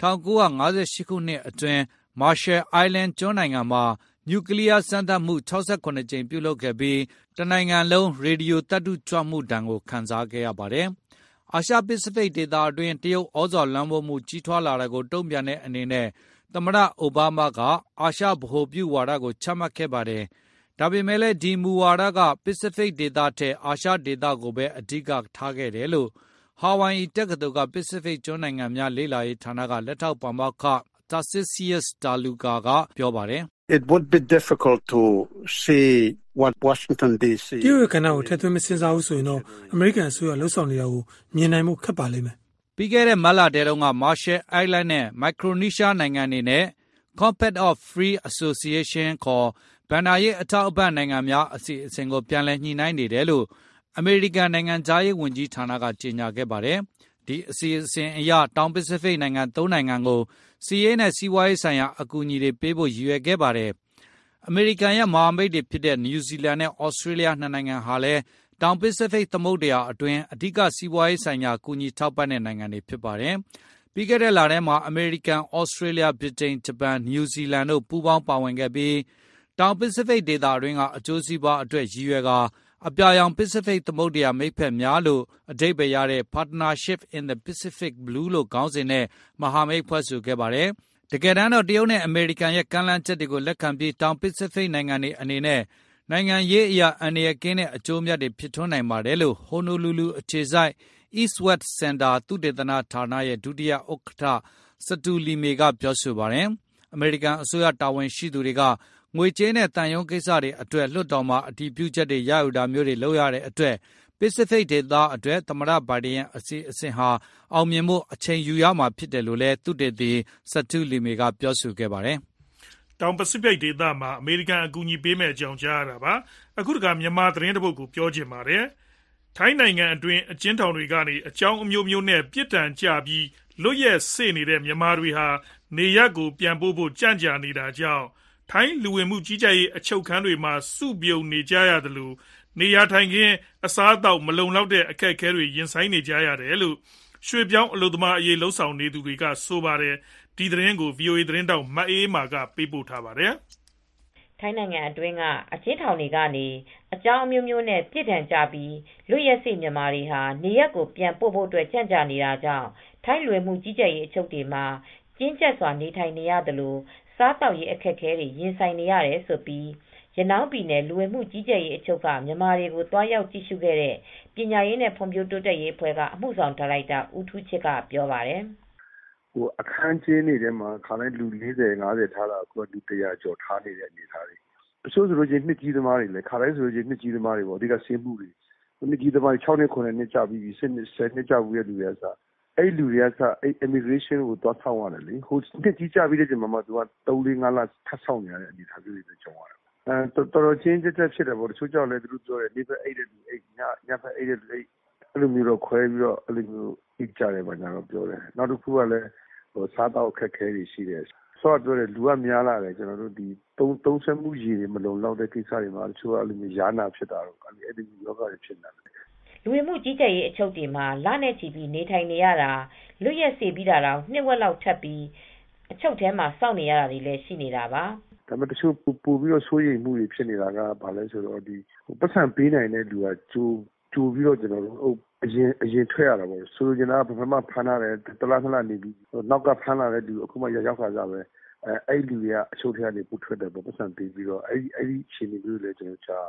1958ခုနှစ်အတွင်းမာရှယ်အိုင်လန်ကျွန်းနိုင်ငံမှာနျူကလ িয়ার စမ်းသပ်မှု68ကြိမ်ပြုလုပ်ခဲ့ပြီးတနိုင်ငံလုံးရေဒီယိုသတ္တုကြွမှုဒဏ်ကိုခံစားခဲ့ရပါတယ်။အာရှပစိဖိတ်ဒေသအတွင်းတရုတ်ဩဇာလွှမ်းမိုးမှုကြီးထွားလာတာကိုတုံ့ပြန်တဲ့အနေနဲ့သမ္မတအိုဘားမားကအာရှဗဟိုပြုဝါဒကိုချမှတ်ခဲ့ပါတယ်။ဒါပေမဲ့လည်းဒီမူဝါဒကပစိဖိတ်ဒေသထက်အာရှဒေသကိုပဲအဓိကထားခဲ့တယ်လို့ဟာဝိုင်အီတက္ကသိုလ်ကပစိဖိတ်ကျွန်းနိုင်ငံများလေ့လာရေးဌာနကလက်ထောက်ပါမောက္ခTarcisius Daluga ကပြောပါတယ်။ It would be difficult to see what Washington DC တရုတ်ရဲ့ကဏ္ဍကိုထည့်သွင်းမစဉ်းစားဘူးဆိုရင်တော့အမေရိကန်အစိုးရလှုပ်ဆောင်နေတာကိုမြင်နိုင်မှုခက်ပါလိမ့်မယ်။ပြီးခဲ့တဲ့မတ်လထဲတုန်းက Marshall Island နဲ့ Micronesia နိုင်ငံတွေနဲ့ Compact of Free Association ခေါ်ဘဏ္ဍာရေးအထောက်အပံ့နိုင်ငံများအစီအစဉ်ကိုပြန်လည်ညှိနှိုင်းနေတယ်လို့အမေရိကန်နိုင်ငံခြားရေးဝန်ကြီးဌာနကကြေညာခဲ့ပါတယ်။ဒီအစီအစဉ်အရတောင်ပစိဖိတ်နိုင်ငံ3နိုင်ငံကိုစီးရေးနဲ့စီးပွားရေးဆိုင်ရာအကူအညီတွေပေးဖို့ရည်ရွယ်ခဲ့ပါတယ်။အမေရိကန်ရဲ့မဟာမိတ်တွေဖြစ်တဲ့နယူးဇီလန်နဲ့ဩစတြေးလျနှစ်နိုင်ငံဟာလည်းတောင်ပစိဖိတ်သမုဒ္ဒရာအတွင်းအဓိကစီးပွားရေးဆိုင်ရာကူညီထောက်ပံ့တဲ့နိုင်ငံတွေဖြစ်ပါတယ်။ပြီးခဲ့တဲ့လထဲမှာအမေရိကန်၊ဩစတြေးလျ၊ဗြိတိန်၊ဂျပန်၊နယူးဇီလန်တို့ပူးပေါင်းပါဝင်ခဲ့ပြီးတောင်ပစိဖိတ်ဒေသအတွင်းကအကျိုးစီးပွားအတွက်ရည်ရွယ်ကာအပြာရောင်ပစိဖိတ်သမုဒ္ဒရာမိတ်ဖက်များလို့အဓိပ္ပာယ်ရတဲ့ Partnership in the Pacific Blue လို့ခေါင်းစဉ်နဲ့မဟာမိတ်ဖွဲ့ဆိုခဲ့ပါတယ်။တကယ်တမ်းတော့တရုတ်နဲ့အမေရိကန်ရဲ့ကမ်းလှမ်းချက်တွေကိုလက်ခံပြီးတောင်ပစိဖိတ်နိုင်ငံတွေအနေနဲ့နိုင်ငံရေးအရာအန္တရာယ်ကင်းတဲ့အကျိုးအမြတ်တွေဖြစ်ထွန်းနိုင်ပါတယ်လို့ဟိုနိုလူလူအခြေစိုက် East West Center သုတေသနဌာနရဲ့ဒုတိယဥက္ကဋ္ဌစတူလီမေကပြောဆိုပါတယ်။အမေရိကန်အစိုးရတာဝန်ရှိသူတွေကငွေကြေးနဲ့တန်ယုံကိစ္စတွေအတွက်လွှတ်တော်မှာအတည်ပြုချက်တွေရယူတာမျိုးတွေလုပ်ရတဲ့အတွက်ပစိဖိတ်ဒေသအတွက်သမ္မတဘိုင်ဒန်ရဲ့အစီအစဉ်ဟာအောင်မြင်ဖို့အချိန်ယူရမှာဖြစ်တယ်လို့လည်းသုတေသီစတူလီမေကပြောဆိုခဲ့ပါတယ်။တောင်ပစိဖိတ်ဒေသမှာအမေရိကန်အကူအညီပေးမဲ့အကြောင်းကြားရတာပါ။အခုတခါမြန်မာသတင်းတစ်ပုဒ်ကိုပြောချင်ပါတယ်။ထိုင်းနိုင်ငံအတွင်းအကျဉ်းထောင်တွေကနေအကြောင်းအမျိုးမျိုးနဲ့ပြစ်ဒဏ်ကျပြီးလွတ်ရက်စေ့နေတဲ့မြန်မာတွေဟာနေရပ်ကိုပြန်ပို့ဖို့ကြံ့ကြာနေတာကြောင့်ထိုင်းလူဝင်မှုကြီးကြပ်ရေးအချုပ်ခန်းတွေမှာစုပြုံနေကြရတယ်လို့နေရာထိုင်ခင်းအစားအသောက်မလုံလောက်တဲ့အခက်အခဲတွေရင်ဆိုင်နေကြရတယ်လို့ရွှေပြောင်းအလုပ်သမားအရေးလှုပ်ဆောင်နေသူတွေကဆိုပါတယ်ဒီသတင်းကို VOA သတင်းတောက်မအေးမာကပေးပို့ထားပါတယ်ထိုင်းနိုင်ငံအတွင်းကအကျဉ်းထောင်တွေကနေအကြောင်းအမျိုးမျိုးနဲ့ပြစ်ဒဏ်ကြပြီးလွတ်ရက်စေ့မြန်မာတွေဟာနေရက်ကိုပြန်ပို့ဖို့အတွက်ကြံ့ကြာနေတာကြောင့်ထိုင်းလူဝင်မှုကြီးကြပ်ရေးအချုပ်တွေမှာကျဉ်းကျပ်စွာနေထိုင်နေရတယ်လို့စားတောက်ရေးအခက်အခဲတွေရင်ဆိုင်နေရတယ်ဆိုပြီးရနောင်းပြည်နယ်လူဝင်မှုကြီးကြပ်ရေးအချုပ်ကမြန်မာတွေကိုတွားရောက်ကြည့်ရှုခဲ့တဲ့ပညာရေးနဲ့ဖွံ့ဖြိုးတိုးတက်ရေးအဖွဲ့ကအမှုဆောင်ဒါရိုက်တာဦးထူးချစ်ကပြောပါတယ်။အခန်းကျင်းတွေထဲမှာခါတိုင်းလူ40-50ထားတာအခုလူ100ကျော်ထားနေတဲ့အနေအထားတွေ။တချို့ဆိုလို့ချင်းနှစ်ကြီးသမားတွေလည်းခါတိုင်းဆိုလို့ချင်းနှစ်ကြီးသမားတွေပေါ့အဓိကဆင်းမှုတွေနှစ်ကြီးသမား6နှစ်9နှစ်ကြာပြီး10နှစ်ကြာပြီးတဲ့လူတွေကစားအဲ့လူတွေကအဲ့ immigration ကိုတွားဆောင်ရတယ်လေဟိုနှစ်ကြီးကြပြီးတဲ့ချိန်မှာသူက3-4 လထပ်ဆောင်နေရတဲ့အနေအထားမျိုးတွေကြုံရတယ်တော်တော်ချင်းကြက်ဖြစ်တယ်ပေါ့တချို့ကြောင့်လည်းသူတို့ပြောတယ်နေ့ဘက်အိတ်တဲ့လူအိတ်ညဘက်အိတ်တဲ့လူအိတ်အဲ့လိုမျိုးတော့ခွဲပြီးတော့အဲ့လိုမျိုးအိတ်ကြတယ်ပါညာတော့ပြောတယ်နောက်တစ်ခုကလည်းဟိုစားတော့အခက်ခဲတွေရှိတယ်ဆိုတော့ပြောတယ်လူကများလာတယ်ကျွန်တော်တို့ဒီသုံးဆွဲမှုရည်တွေမလုံလောက်တဲ့ကိစ္စတွေမှာတချို့အဲ့လိုမျိုးယာနာဖြစ်တာတော့အဲ့ဒီယောဂတွေဖြစ်နေတယ်လူဝင်မှုကြီးကြပ်ရေးအချုပ်တွေမှာလနဲ့ချီပြီးနေထိုင်နေရတာလွတ်ရက်စေပြီးတာတော့နှစ်ဝက်လောက်ထပ်ပြီးအချုပ်ထဲမှာစောင့်နေရတာတွေလည်းရှိနေတာပါဒါပေမဲ့တချို့ပို့ပြီးတော့စိုးရိမ်မှုတွေဖြစ်နေတာကဘာလဲဆိုတော့ဒီပတ်စံပေးနိုင်တဲ့လူကကြိုပြီးတော့ကျွန်တော်တို့အရင်ထွက်ရတာပေါ့ဆိုလိုချင်တာကဘယ်မှာဖမ်းရတယ်တလားနှစ်လားနေပြီးနောက်ကဖမ်းလာတဲ့လူအခုမှရောက်ခါစားပဲအဲ့လူတွေကအချုပ်ထဲကနေပို့ထွက်တယ်ပေါ့ပတ်စံပေးပြီးတော့အဲ့ဒီအခြေအနေမျိုးတွေလည်းကျွန်တော်ကြားရပါတယ်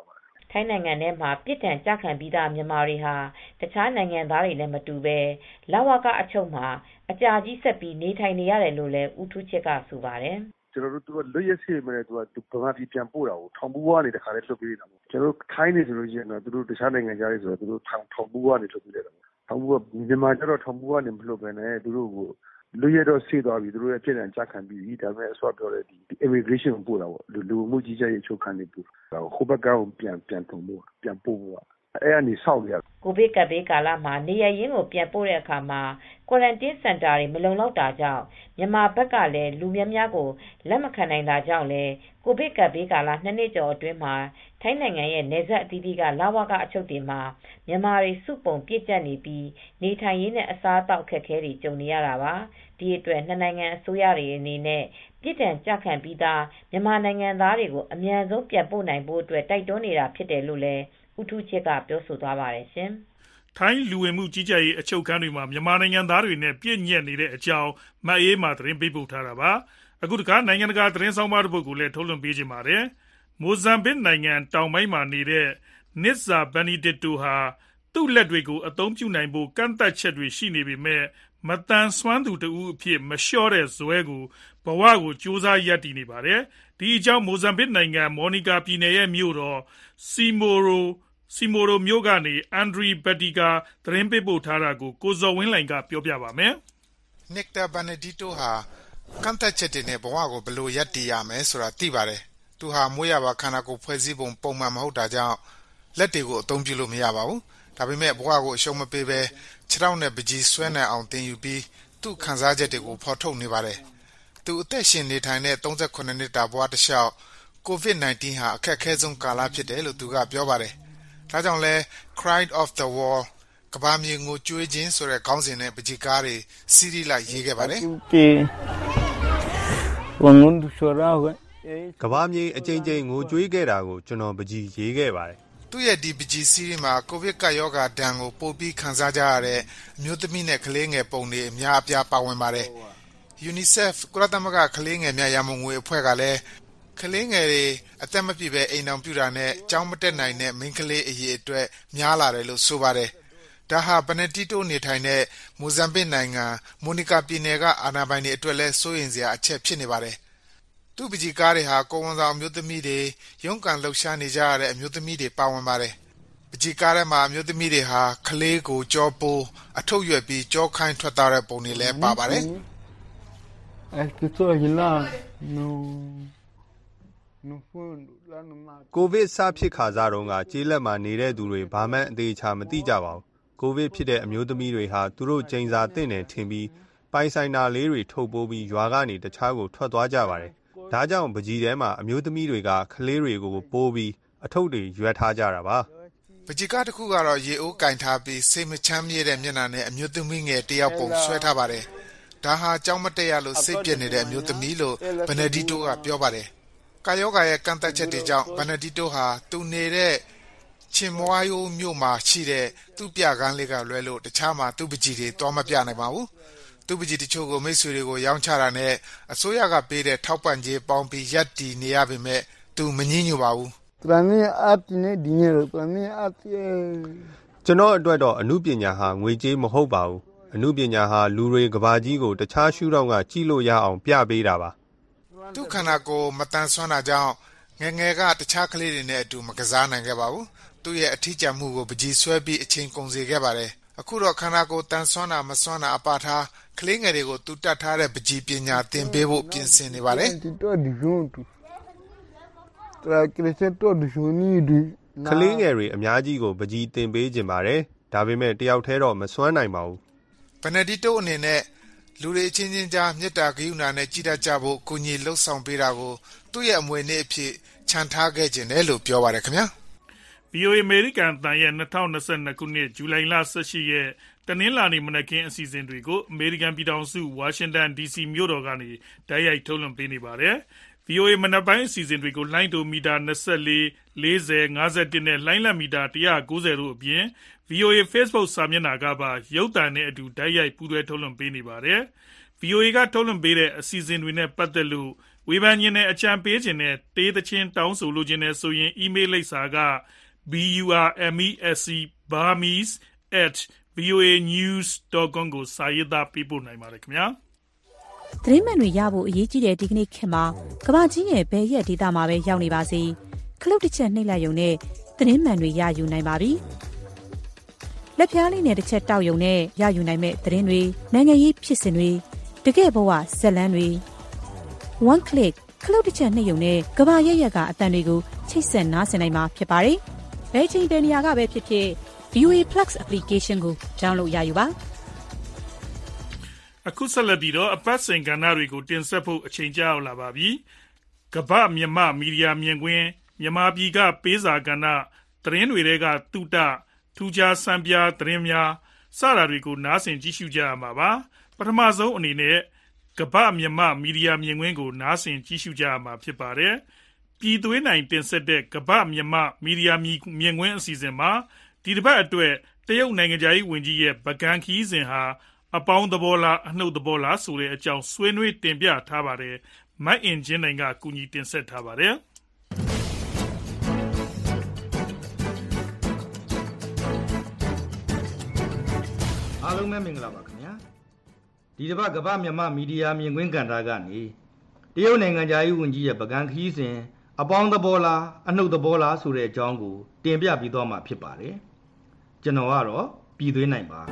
ထိုင်းနိုင်ငံထဲမှာပြစ်ဒဏ်ကျခံပြီးသားမြန်မာတွေဟာတခြားနိုင်ငံသားတွေနဲ့မတူဘဲလဝကအချုပ်မှာအကြာကြီးဆက်ပြီးနေထိုင်နေရတယ်လို့လည်းဦးထူးချစ်ကဆိုပါတယ်။ကျွန်တော်တို့လွတ်ရက်စေ့မယ်သူကဗမာပြည်ပြန်ပို့တာကိုထောင်ဘူးကနေတခါလေးလွှတ်ပေးတာပေါ့ကျွန်တော်တို့ထိုင်းနေဆိုလို့ရှိရင်တော့သူတို့တခြားနိုင်ငံသားတွေဆိုတော့သူတို့ထောင်ဘူးကနေလွှတ်ပေးတယ်ပေါ့ထောင်ဘူးကမြန်မာကျတော့ထောင်ဘူးကနေမလွှတ်ဘဲနဲ့သူတို့ကိုလွတ်ရက်တော့ဆေးသွားပြီသူတို့ရဲ့ပြည်နယ်ကြခံပြီးပြီဒါပေမဲ့အစောပြောတဲ့ဒီ immigration ကိုပို့တာပေါ့လူမှုကြီးကြပ်ရေးချုပ်ခံနေပို့တာဟိုဘက်ကပြန်ထုံဖို့ပြန်ပို့ဖို့အဲ့အနေဆောက်ရကိုဗစ်ကပ်ဘေးကာလမှာနေရရင်းကိုပြန်ပို့တဲ့အခါမှာ quarantine center တွေမလုံလောက်တာကြောင့်မြန်မာဘက်ကလည်းလူများများကိုလက်မခံနိုင်တာကြောင့်လည်းကိုဗစ်ကပ်ဘေးကာလ2နှစ်ကျော်အတွင်းမှာထိုင်းနိုင်ငံရဲ့နယ်စပ်အသီးသီးကလဝကအချုပ်တွေမှာမြန်မာတွေစုပုံပြည့်ကျပ်နေပြီးနေထိုင်ရေးနဲ့အစားအသောက်အခက်အခဲတွေကြုံနေရတာပါဒီအတွက်နှစ်နိုင်ငံအစိုးရတွေအနေနဲ့ပြည်ထံကြခံပြီးသားမြန်မာနိုင်ငံသားတွေကိုအမြန်ဆုံးပြန်ပို့နိုင်ဖို့အတွက်တိုက်တွန်းနေတာဖြစ်တယ်လို့လည်းဦးထူးချစ်ကပြောဆိုသွားပါတယ်ရှင်။ထိုင်းလူဝင်မှုကြီးကြပ်ရေးအချုပ်ခန်းတွေမှာမြန်မာနိုင်ငံသားတွေနဲ့ပြည့်ညက်နေတဲ့အကြောင်းမအေးမာသတင်းပေးပို့ထားတာပါ။အခုတခါနိုင်ငံတကာသတင်းဆောင်မတစ်ပုဒ်ကိုလည်းထုတ်လွှင့်ပေးခြင်းပါတယ်။မိုဇမ်ဘစ်နိုင်ငံတောင်ပိုင်းမှာနေတဲ့နစ်ဇာဘန်နီတစ်တိုဟာသူ့လက်တွေကိုအသုံးပြုနိုင်ဖို့ကန့်သတ်ချက်တွေရှိနေပေမဲ့မတန်ဆွမ်းသူတဦးအဖြစ်မလျှော့တဲ့ဇွဲကိုဘဝကိုစူးစမ်းရပ်တည်နေပါတယ်။ဒီအကြောင်းမိုဇမ်ဘစ်နိုင်ငံမော်နီကာပြည်နယ်ရဲ့မြို့တော်စီမိုရိုမြို့ကနေအန်ဒရီဘက်တီကာသတင်းပေးပို့ထားတာကိုကိုဇော်ဝင်းလှိုင်ကပြောပြပါမယ်။နစ်တာဘန်နီဒီတိုဟာကန့်သတ်ချက်တွေနဲ့ဘဝကိုဘယ်လိုရပ်တည်ရမယ်ဆိုတာသိပါတယ်။သူဟာမွေးရပါခန္ဓာကိုယ်ဖွဲ့စည်းပုံပုံမှန်မဟုတ်တာကြောင့်လက်တွေကိုအသုံးပြုလို့မရပါဘူး။ဒါပေမဲ့ဘဝကိုအရှုံးမပေးဘဲခြေထောက်နဲ့ပကြီးဆွဲနိုင်အောင်တင်ယူပြီးသူ့ခံစားချက်တွေကိုဖော်ထုတ်နေပါတယ်။သူအသက်ရှင်နေထိုင်တဲ့38နှစ်တာဘဝတစ်လျှောက် COVID-19 ဟာအခက်အခဲဆုံးကာလဖြစ်တယ်လို့သူကပြောပါတယ်။ဒါကြောင့်လဲ Cry of the World ကဘာမြေငိုကြွေးခြင်းဆိုတဲ့ခေါင်းစဉ်နဲ့ပကြီးကားတွေစီးရီးလိုက်ရေးခဲ့ပါတယ်ကဘာမြေအကြိမ်ကြိမ်ငိုကြွေးခဲ့တာကိုကျွန်တော်ပကြီးရေးခဲ့ပါတယ်သူ့ရဲ့ဒီပကြီးစီးရီးမှာကိုဗစ်ကပ်ရောဂါဒဏ်ကိုပိုပြီးခံစားကြရတဲ့အမျိုးသမီးနဲ့ကလေးငယ်ပုံတွေအများအပြားပါဝင်ပါတယ်။ UNICEF ကုလသမဂ္ဂကလေးငယ်များရန်ပုံငွေအဖွဲ့ကလည်းကလေးငယ်တွေအသက်မပြည့်ဘဲအိမ်အောင်ပြူတာနဲ့ကြောင်းမတက်နိုင်တဲ့မိန်းကလေးအရေးအတွက်များလာတယ်လို့ဆိုပါတယ်။ဒါဟာဘနတီတိုနေထိုင်တဲ့မိုဇမ်ဘစ်နိုင်ငံမိုနီကာပြည်နယ်ကအာဏာပိုင်တွေအတွက်လည်းစိုးရိမ်စရာအချက်ဖြစ်နေပါတယ်။သူ့ပကြီးကားတွေဟာကိုဝန်ဆောင်အမျိုးသမီးတွေရုန်းကန်လှုပ်ရှားနေကြရတဲ့အမျိုးသမီးတွေပါဝင်ပါတယ်။ပကြီးကားထဲမှာအမျိုးသမီးတွေဟာကလေးကိုကြောပိုးအထုပ်ရွက်ပြီးကြောခိုင်းထွက်သွားတဲ့ပုံတွေလည်းပါပါတယ်။ကိုဗစ်စဖြစ်ခါစားတုန်းကကျေးလက်မှာနေတဲ့သူတွေဘာမှအသေးချာမသိကြပါဘူး။ကိုဗစ်ဖြစ်တဲ့အမျိုးသမီးတွေဟာသူတို့ကျိန်စာတင့်တယ်ထင်ပြီးပိုင်ဆိုင်တာလေးတွေထုတ်ပိုးပြီးရွာကနေတခြားကိုထွက်သွားကြပါတယ်။ဒါကြောင့်ပကြီးထဲမှာအမျိုးသမီးတွေကကလေးတွေကိုပိုးပြီးအထုပ်တွေရွက်ထားကြတာပါ။ပကြီးကားတစ်ခုကတော့ရေအိုးကင်ထားပြီးစိတ်မချမ်းမြေ့တဲ့မျက်နှာနဲ့အမျိုးသမီးငယ်တယောက်ပုံဆွဲထားပါတယ်။ဒါဟာကြောင်းမတက်ရလို့စိတ်ပြက်နေတဲ့အမျိုးသမီးလို့ဘနဒီတိုကပြောပါတယ်။ကာယောဂါရဲ့ကန့်သက်ချက်တွေကြောင့်ဘနဒီတိုဟာသူနေတဲ့ချင်မွားယိုးမြို့မှာရှိတဲ့သူ့ပြကန်းလေးကလွဲလို့တခြားမှာသူ့ပကြီးတွေတော့မပြနိုင်ပါဘူး။သူ့ပကြီးတချို့ကိုမိတ်ဆွေတွေကိုရောင်းချတာနဲ့အစိုးရကပေးတဲ့ထောက်ပံ့ကြေးပေါင်းပြီးရပ်တည်နေရပေမဲ့သူမငြင်းညူပါဘူးကျွန်တော်အတွက်တော့အမှုပညာဟာငွေကြေးမဟုတ်ပါဘူးအမှုပညာဟာလူတွေကဘာကြီးကိုတခြားရှုထောင့်ကကြည့်လို့ရအောင်ပြပေးတာပါသူခန္ဓာကိုယ်မတန်ဆွမ်းတာကြောင့်ငယ်ငယ်ကတခြားကလေးတွေနဲ့အတူမကစားနိုင်ခဲ့ပါဘူးသူ့ရဲ့အထီးကျန်မှုကိုပကြီးဆွဲပြီးအချိန်ကုန်စေခဲ့ပါတယ်အခုတော့ခန္ဓာကိုယ်တန်ဆွမ်းတာမဆွမ်းတာအပထားကလေးငယ်တွေကိုသူတတ်ထားတဲ့ပကြီးပညာသင်ပေးဖို့ပြင်ဆင်နေပါတယ်ကလေးငယ်တွေအများကြီးကိုပကြီးသင်ပေးခြင်းပါတယ်ဒါပေမဲ့တယောက်တည်းတော့မစွမ်းနိုင်ပါဘူးဘနဒီတိုအနေနဲ့လူတွေချင်းချင်းကြားမေတ္တာကရုဏာနဲ့ကြည်တတ်ကြဖို့ကိုကြီးလှုပ်ဆောင်ပေးတာကိုသူ့ရဲ့အမွေနေ့အဖြစ်ခြံထားခဲ့ခြင်းတယ်လို့ပြောပါတယ်ခင်ဗျာ VOA American တန်ရဲ့2022ခုနှစ်ဇူလိုင်လ18ရက်တနင်္လာနေ့မနက်ခင်းအစီအစဉ်တွေကို American ပြည်ထောင်စု Washington DC မြို့တော်ကနေတိုက်ရိုက်ထုတ်လွှင့်ပေးနေပါတယ်။ VOA မနက်ပိုင်းအစီအစဉ်တွေကိုလိုင်းတိုမီတာ24 40 51နဲ့လိုင်းလက်မီတာ190တို့အပြင် VOA Facebook စာမျက်နှာကပါရုပ်သံနဲ့အတူတိုက်ရိုက်ပူးတွဲထုတ်လွှင့်ပေးနေပါတယ်။ VOA ကထုတ်လွှင့်ပေးတဲ့အစီအစဉ်တွေနဲ့ပတ်သက်လို့ဝေဖန်ခြင်းနဲ့အကြံပေးခြင်းနဲ့တေးသချင်းတောင်းဆိုလိုခြင်းနဲ့ဆိုရင် email လိပ်စာက burmese@voanews.com ကိုစာရေးသားပေးပို့နိုင်ပါတယ်ခင်ဗျာသတင်းမှန်တွေရဖို့အရေးကြီးတဲ့ဒီကနေ့ခေတ်မှာကမ္ဘာကြီးရဲ့ဘယ်ရက်ဒေသမှာပဲရောက်နေပါစေခလုတ်တစ်ချက်နှိပ်လိုက်ရုံနဲ့သတင်းမှန်တွေရယူနိုင်ပါပြီလက်ဖျားလေးနဲ့တစ်ချက်တောက်ရုံနဲ့ရယူနိုင်မဲ့သတင်းတွေနိုင်ငံရေးဖြစ်စဉ်တွေတကယ့်ဘဝဇာတ်လမ်းတွေ one click ခလုတ်တစ်ချက်နှိပ်ရုံနဲ့ကမ္ဘာရက်ရက်ကအတန်တွေကိုချိတ်ဆက်နားဆင်နိုင်မှာဖြစ်ပါတယ်ဘယ်ချိန်ဘယ်နေရာကပဲဖြစ်ဖြစ် VOA Plus application ကို download ရယူပါအခုဆက်လက်ပြီးတော့အပတ်စဉ်ကဏ္ဍတွေကိုတင်ဆက်ဖို့အချိန်ကြာရောက်လာပါပြီကမ္ဘာမြန်မာမီဒီယာမြင်ကွင်းမြန်မာပြည်ကပေးစာကဏ္ဍသတင်းတွေကတုတထူးခြားစံပြသတင်းများစတာတွေကိုနားဆင်ကြည့်ရှုကြရမှာပါပထမဆုံးအနေနဲ့ကမ္ဘာမြန်မာမီဒီယာမြင်ကွင်းကိုနားဆင်ကြည့်ရှုကြရမှာဖြစ်ပါတယ်ပြည်သွင်းနိုင်တင်ဆက်တဲ့ကမ္ဘာမြန်မာမီဒီယာမြင်ကွင်းအစီအစဉ်မှာဒီတစ်ပတ်အတွက်တရုတ်နိုင်ငံသားရေးဝန်ကြီးရဲ့ပကံခီးစဉ်ဟာအပေါင်းသဘောလားအနှုတ်သဘောလားဆိုတဲ့အကြောင်းဆွေးနွေးတင်ပြထားပါတယ်မတ်အင်ဂျင်နိုင်ကကူညီတင်ဆက်ထားပါတယ်အားလုံးပဲမင်္ဂလာပါခင်ဗျာဒီတစ်ပတ်ကမ္ဘာမြန်မာမီဒီယာမြင်ကွင်းကဏ္ဍကနေတရုတ်နိုင်ငံသားရေးဝန်ကြီးရဲ့ပကံခီးစဉ်အပေါင်းသဘောလားအနှုတ်သဘောလားဆိုတဲ့အကြောင်းကိုတင်ပြပြီးတော့မှဖြစ်ပါတယ်ကျွန်တော်ကတော့ပြည်သွင်းနိုင်ပါ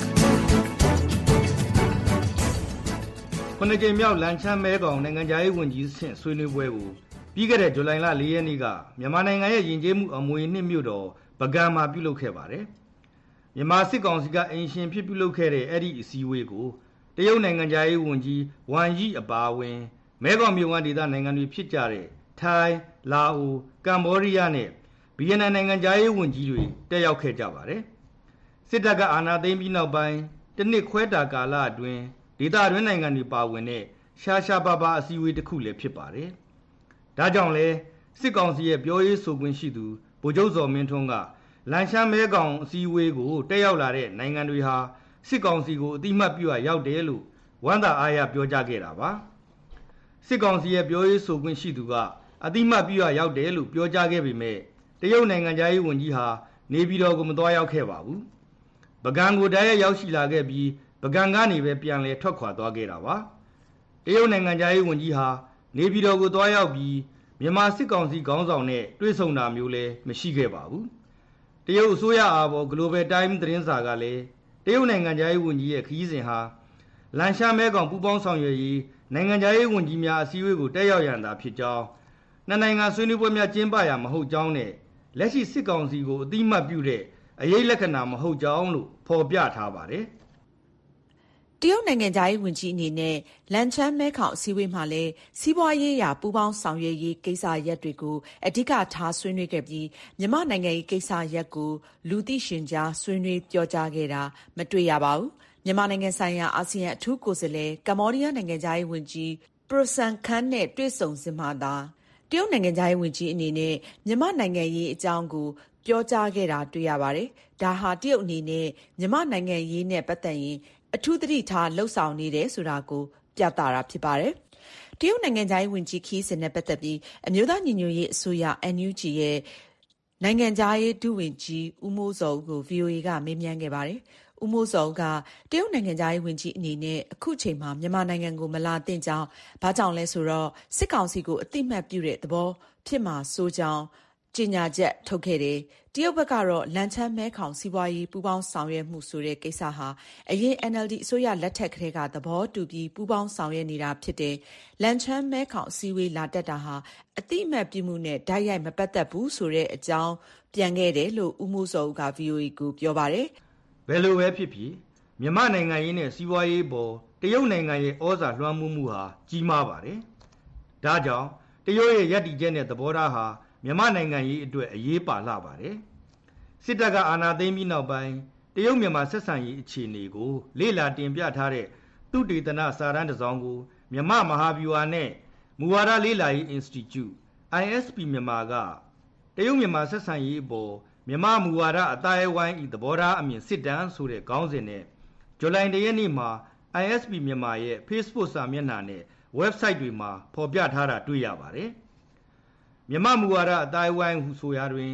ခုနှစ်ကြိမ်မြောက်လန်ချမ်းမဲကောင်နိုင်ငံသားရေးဝန်ကြီးဆင့်ဆွေးနွေးပွဲကိုပြီးခဲ့တဲ့ဇူလိုင်လ4ရက်နေ့ကမြန်မာနိုင်ငံရဲ့ယဉ်ကျေးမှုအမွေနှစ်မြို့တော်ပကံမှာပြုလုပ်ခဲ့ပါတယ်မြန်မာစစ်ကောင်စီကအင်ရှင်ဖြစ်ပြုလုပ်ခဲ့တဲ့အဲ့ဒီအစည်းအဝေးကိုတရုတ်နိုင်ငံသားရေးဝန်ကြီးဝမ်ယီအပါအဝင်မဲကောင်မြို့ဝန်ဒေသနိုင်ငံတွေဖြစ်ကြတဲ့ထိုင်းလာအိုကမ္ဘောဒီးယားနဲ့ဗီယက်နမ်နိုင်ငံသားရေးဝန်ကြီးတွေတက်ရောက်ခဲ့ကြပါတယ်စစ်တပ်ကအာဏာသိမ်းပြီးနောက်ပိုင်းတစ်နှစ်ခွဲတာကာလအတွင်းဒေသတွင်းနိုင်ငံတွေပါဝင်တဲ့ရှားရှားပါးပါးအစည်းအဝေးတစ်ခုလည်းဖြစ်ပါတယ်။ဒါကြောင့်လဲစစ်ကောင်စီရဲ့ပြောရေးဆိုခွင့်ရှိသူဗိုလ်ချုပ်ဇော်မင်းထွန်းကလန်ရှမ်းမဲကောင်အစည်းအဝေးကိုတက်ရောက်လာတဲ့နိုင်ငံတွေဟာစစ်ကောင်စီကိုအတိမတ်ပြုရရောက်တယ်လို့ဝမ်းသာအားရပြောကြားခဲ့တာပါ။စစ်ကောင်စီရဲ့ပြောရေးဆိုခွင့်ရှိသူကအတိမတ်ပြုရရောက်တယ်လို့ပြောကြားခဲ့ပေမဲ့တရုတ်နိုင်ငံသားရေးဝန်ကြီးဟာနေပြည်တော်ကိုမသွားရောက်ခဲ့ပါဘူး။ပကံကိုတည်းရောက်ရှိလာခဲ့ပြီးပကံကနေပဲပြန်လဲထွက်ခွာသွားခဲ့တာပါတရုတ်နိုင်ငံသားရေးဝန်ကြီးဟာနေပြည်တော်ကိုသွားရောက်ပြီးမြန်မာစစ်ကောင်စီခေါင်းဆောင်နဲ့တွေ့ဆုံတာမျိုးလည်းမရှိခဲ့ပါဘူးတရုတ်အစိုးရအားပေါ် Global Time သတင်းစာကလည်းတရုတ်နိုင်ငံသားရေးဝန်ကြီးရဲ့ခရီးစဉ်ဟာလန်ရှာမဲကောင်ပူးပေါင်းဆောင်ရွက်ရေးနိုင်ငံသားရေးဝန်ကြီးများအစည်းအဝေးကိုတက်ရောက်ရန်သာဖြစ်ကြောင်းနှစ်နိုင်ငံဆွေးနွေးပွဲများကျင်းပရာမဟုတ်ကြောင်းနဲ့လက်ရှိစစ်ကောင်စီကိုအတိမတ်ပြုတဲ့အရေးလက္ခဏာမဟုတ်ကြောင်းလို့ဖော်ပြထားပါတယ်တရုတ်နိုင်ငံသားရေးဝန်ကြီးအနေနဲ့လန်ချမ်းမဲခေါင်အစည်းအဝေးမှာလည်းစီးပွားရေးရာပူးပေါင်းဆောင်ရွက်ရေးကိစ္စရပ်တွေကိုအဓိကထားဆွေးနွေးခဲ့ပြီးမြန်မာနိုင်ငံရေးကိစ္စရပ်ကိုလူသိရှင်ကြားဆွေးနွေးပြောကြားခဲ့တာမတွေ့ရပါဘူးမြန်မာနိုင်ငံဆိုင်ရာအာဆီယံအထူးကိုယ်စားလှယ်ကမ္ဘောဒီးယားနိုင်ငံသားရေးဝန်ကြီးပရိုဆန်ခန်းနဲ့တွေ့ဆုံစဉ်မှာသာတရုတ်နိုင်ငံသားရေးဝန်ကြီးအနေနဲ့မြန်မာနိုင်ငံရေးအကြောင်းကိုပြောကြားခဲ့တာတွေ့ရပါတယ်ဒါဟာတရုတ်အနေနဲ့မြန်မာနိုင်ငံရေးနဲ့ပတ်သက်ရင်အထူးသတိထားလှုပ်ဆောင်နေတယ်ဆိုတာကိုပြသတာဖြစ်ပါတယ်။တရုတ်နိုင်ငံသားရေးဝန်ကြီးခီးစဉ်နဲ့ပတ်သက်ပြီးအမျိုးသားညီညွတ်ရေးအစိုးရ NUG ရဲ့နိုင်ငံသားရေးဒုဝန်ကြီးဦးမိုးစောဦးကို VOA ကမေးမြန်းခဲ့ပါတယ်။ဦးမိုးစောဦးကတရုတ်နိုင်ငံသားရေးဝန်ကြီးအနေနဲ့အခုချိန်မှာမြန်မာနိုင်ငံကိုမလာသင့်ကြောင်းဘာကြောင့်လဲဆိုတော့စစ်ကောင်စီကိုအတိမတ်ပြုတဲ့သဘောဖြစ်မှာစိုးကြောင်းကြေညာချက်ထုတ်ခဲ့တယ်။တရုတ်ဘက်ကတော့လန်ချမ်းမဲခေါင်စီးပွားရေးပူးပေါင်းဆောင်ရွက်မှုဆိုတဲ့ကိစ္စဟာအရင် NLD အစိုးရလက်ထက်ကတည်းကသဘောတူပြီးပူးပေါင်းဆောင်ရွက်နေတာဖြစ်တယ်။လန်ချမ်းမဲခေါင်အစည်းအဝေးလာတက်တာဟာအတိအမှတ်ပြုမှုနဲ့တိုက်ရိုက်မပတ်သက်ဘူးဆိုတဲ့အကြောင်းပြန်ခဲ့တယ်လို့ဦးမိုးစောဦးက VOA ကိုပြောပါတယ်။ဘယ်လိုပဲဖြစ်ဖြစ်မြန်မာနိုင်ငံရေးနဲ့စီးပွားရေးပေါ်တရုတ်နိုင်ငံရဲ့ဩဇာလွှမ်းမိုးမှုဟာကြီးမားပါတယ်။ဒါကြောင့်တရုတ်ရဲ့ယက်တီချက်နဲ့သဘောထားဟာမြန်မာနိုင်ငံရေးအတွက်အရေးပါလာပါတယ်စစ်တပ်ကအာဏာသိမ်းပြီးနောက်ပိုင်းတရုတ်မြန်မာဆက်ဆံရေးအခြေအနေကိုလေ့လာတင်ပြထားတဲ့သုတေသနစာတမ်းတစ်စောင်ကိုမြန်မာမဟာဗျူဟာနဲ့မူဝါဒလေ့လာရေး Institute ISP မြန်မာကတရုတ်မြန်မာဆက်ဆံရေးအပေါ်မြန်မာမူဝါဒအတိုင်းအဝိုင်းဤသဘောထားအမြင်စစ်တမ်းဆိုတဲ့ခေါင်းစဉ်နဲ့ဇူလိုင်၁ရက်နေ့မှာ ISP မြန်မာရဲ့ Facebook စာမျက်နှာနဲ့ website တွေမှာဖော်ပြထားတာတွေ့ရပါတယ်မြန်မာမူဝါဒအတိုင်းဝိုင်းဟုဆိုရာတွင်တ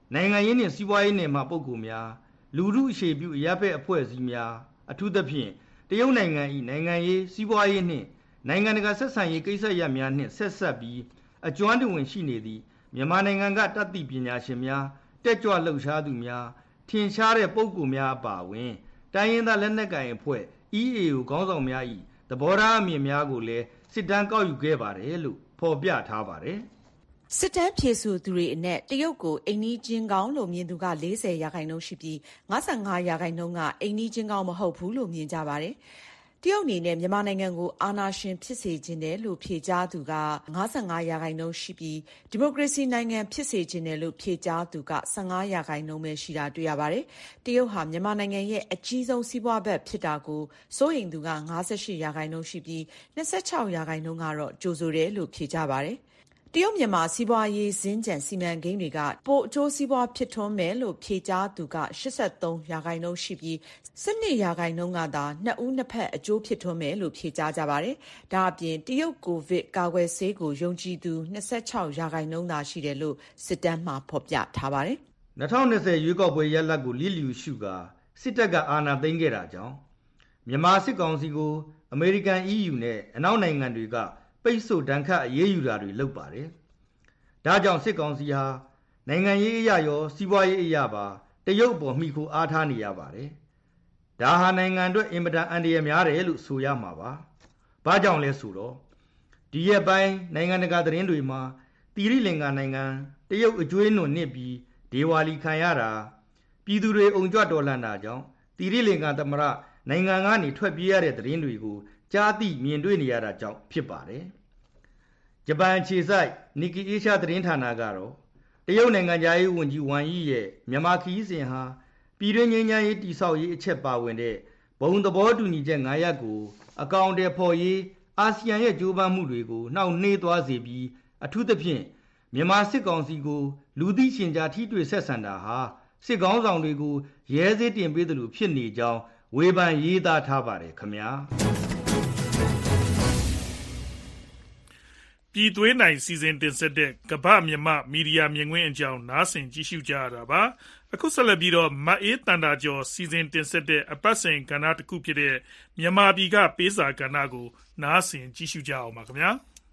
နိုင်ငံရေးနှင့်စီးပွားရေးနယ်မှပုဂ္ဂိုလ်များလူထုအခြေပြုအရပ်ဘက်အဖွဲ့အစည်းများအထူးသဖြင့်တရုတ်နိုင်ငံ၏နိုင်ငံရေးစီးပွားရေးနှင့်နိုင်ငံတကာဆက်ဆံရေးကိစ္စရပ်များနှင့်ဆက်စပ်ပြီးအကျွမ်းတဝင်ရှိနေသည့်မြန်မာနိုင်ငံကတတ်သိပညာရှင်များတက်ကြွလှုပ်ရှားသူများထင်ရှားတဲ့ပုဂ္ဂိုလ်များအပါအဝင်တိုင်းရင်းသားလက်နက်ကိုင်အဖွဲ့ EAO ခေါင်းဆောင်များ၏သဘောထားအမြင်များကိုလည်းစစ်တမ်းကောက်ယူခဲ့ပါတယ်လို့ဖော်ပြထားပါတယ်။စစ်တမ်းဖြေဆိုသူတွေအနက်တရုတ်ကိုအိမ်နီးချင်းကောင်းလို့မြင်သူက40%ရှိပြီး55%ကအိမ်နီးချင်းကောင်းမဟုတ်ဘူးလို့မြင်ကြပါတယ်။တရုတ်အနေနဲ့မြန်မာနိုင်ငံကိုအာဏာရှင်ဖြစ်စေခြင်းတယ်လို့ဖြေကြားသူက55%ရှိပြီးဒီမိုကရေစီနိုင်ငံဖြစ်စေခြင်းတယ်လို့ဖြေကြားသူက15%ပဲရှိတာတွေ့ရပါတယ်။တရုတ်ဟာမြန်မာနိုင်ငံရဲ့အကြီးဆုံးစီးပွားဘက်ဖြစ်တာကိုစိုးရိမ်သူက58%ရှိပြီး26%ကတော့ကြိုဆိုတယ်လို့ဖြေကြပါတယ်။တရုတ်မြန်မာစီးပွားရေးစင်ကြံစီမံကိန်းတွေကပိုအကျိုးစီးပွားဖြစ်ထွန်းမယ်လို့ဖြေကြားသူက83%ရှိပြီး12%ကသာနှစ်ဦးနှစ်ဖက်အကျိုးဖြစ်ထွန်းမယ်လို့ဖြေကြားကြပါတယ်။ဒါအပြင်တရုတ်ကိုဗစ်ကာကွယ်ဆေးကိုယုံကြည်သူ26%သာရှိတယ်လို့စစ်တမ်းမှာဖော်ပြထားပါတယ်။2020ရွေးကောက်ပွဲရလဒ်ကိုလျစ်လျူရှုကာစစ်တပ်ကအာဏာသိမ်းခဲ့တာကြောင့်မြန်မာစစ်ကောင်စီကိုအမေရိကန် EU နဲ့အနောက်နိုင်ငံတွေကပိတ်ဆို့ဒဏ်ခတ်အရေးယူတာတွေလုပ်ပါတယ်။ဒါကြောင့်စစ်ကောင်စီဟာနိုင်ငံရေးအရာရောစီးပွားရေးအရာပါတရုတ်ပေါ်မှီခိုအားထားနေရပါတယ်။ဒါဟာနိုင်ငံအတွက်အင်မတန်အန္တရာယ်များတယ်လို့ဆိုရမှာပါ။ဘာကြောင့်လဲဆိုတော့ဒီရက်ပိုင်းနိုင်ငံတကာသတင်းတွေမှာသီရိလင်္ကာနိုင်ငံတရုတ်အကျွေးနွံနစ်ပြီးဒေဝါလီခံရတာပြည်သူတွေအုံကြွတော်လှန်တာကြောင့်သီရိလင်္ကာသမ္မတနိုင်ငံကနေထွက်ပြေးရတဲ့သတင်းတွေကိုကြားသိမြင်တွေ့နေရတာကြောင့်ဖြစ်ပါတယ်။ဂျပန်အခြေစိုက် Nikkei Asia သတင်းဌာနကတော့တရုတ်နိုင်ငံသားရေးဝန်ကြီးဝမ်ယီရဲ့မြန်မာခရီးစဉ်ဟာပြည်တွင်းငြိမ်းချမ်းရေးတည်ဆောက်ရေးအချက်ပါဝင်တဲ့ဘုံသဘောတူညီချက်9ရပ်ကိုအကောင်အထည်ဖော်ရေးအာဆီယံရဲ့ကြိုးပမ်းမှုတွေကိုနှောင့်နှေးသွားစေပြီးအထူးသဖြင့်မြန်မာစစ်ကောင်စီကိုလူသိရှင်ကြားထိတွေ့ဆက်ဆံတာဟာစစ်ကောင်းဆောင်တွေကိုရဲစေးတင်ပေးသလိုဖြစ်နေကြောင်းဝေဖန်ရေးသားထားပါတယ်ခင်ဗျာပြည်သွေးနိုင်စီစဉ်တင်ဆက်တဲ့ကမ္ဘာမြန်မာမီဒီယာမြင်ကွင်းအကြောင်းနားဆင်ကြည့်ရှုကြရတာပါအခုဆက်လက်ပြီးတော့မအေးတန်တာကျော်စီစဉ်တင်ဆက်တဲ့အပတ်စဉ်ကဏ္ဍတစ်ခုဖြစ်တဲ့မြန်မာပြည်ကပေးစာကဏ္ဍကိုနားဆင်ကြည့်ရှုကြအောင်ပါခင်ဗျာ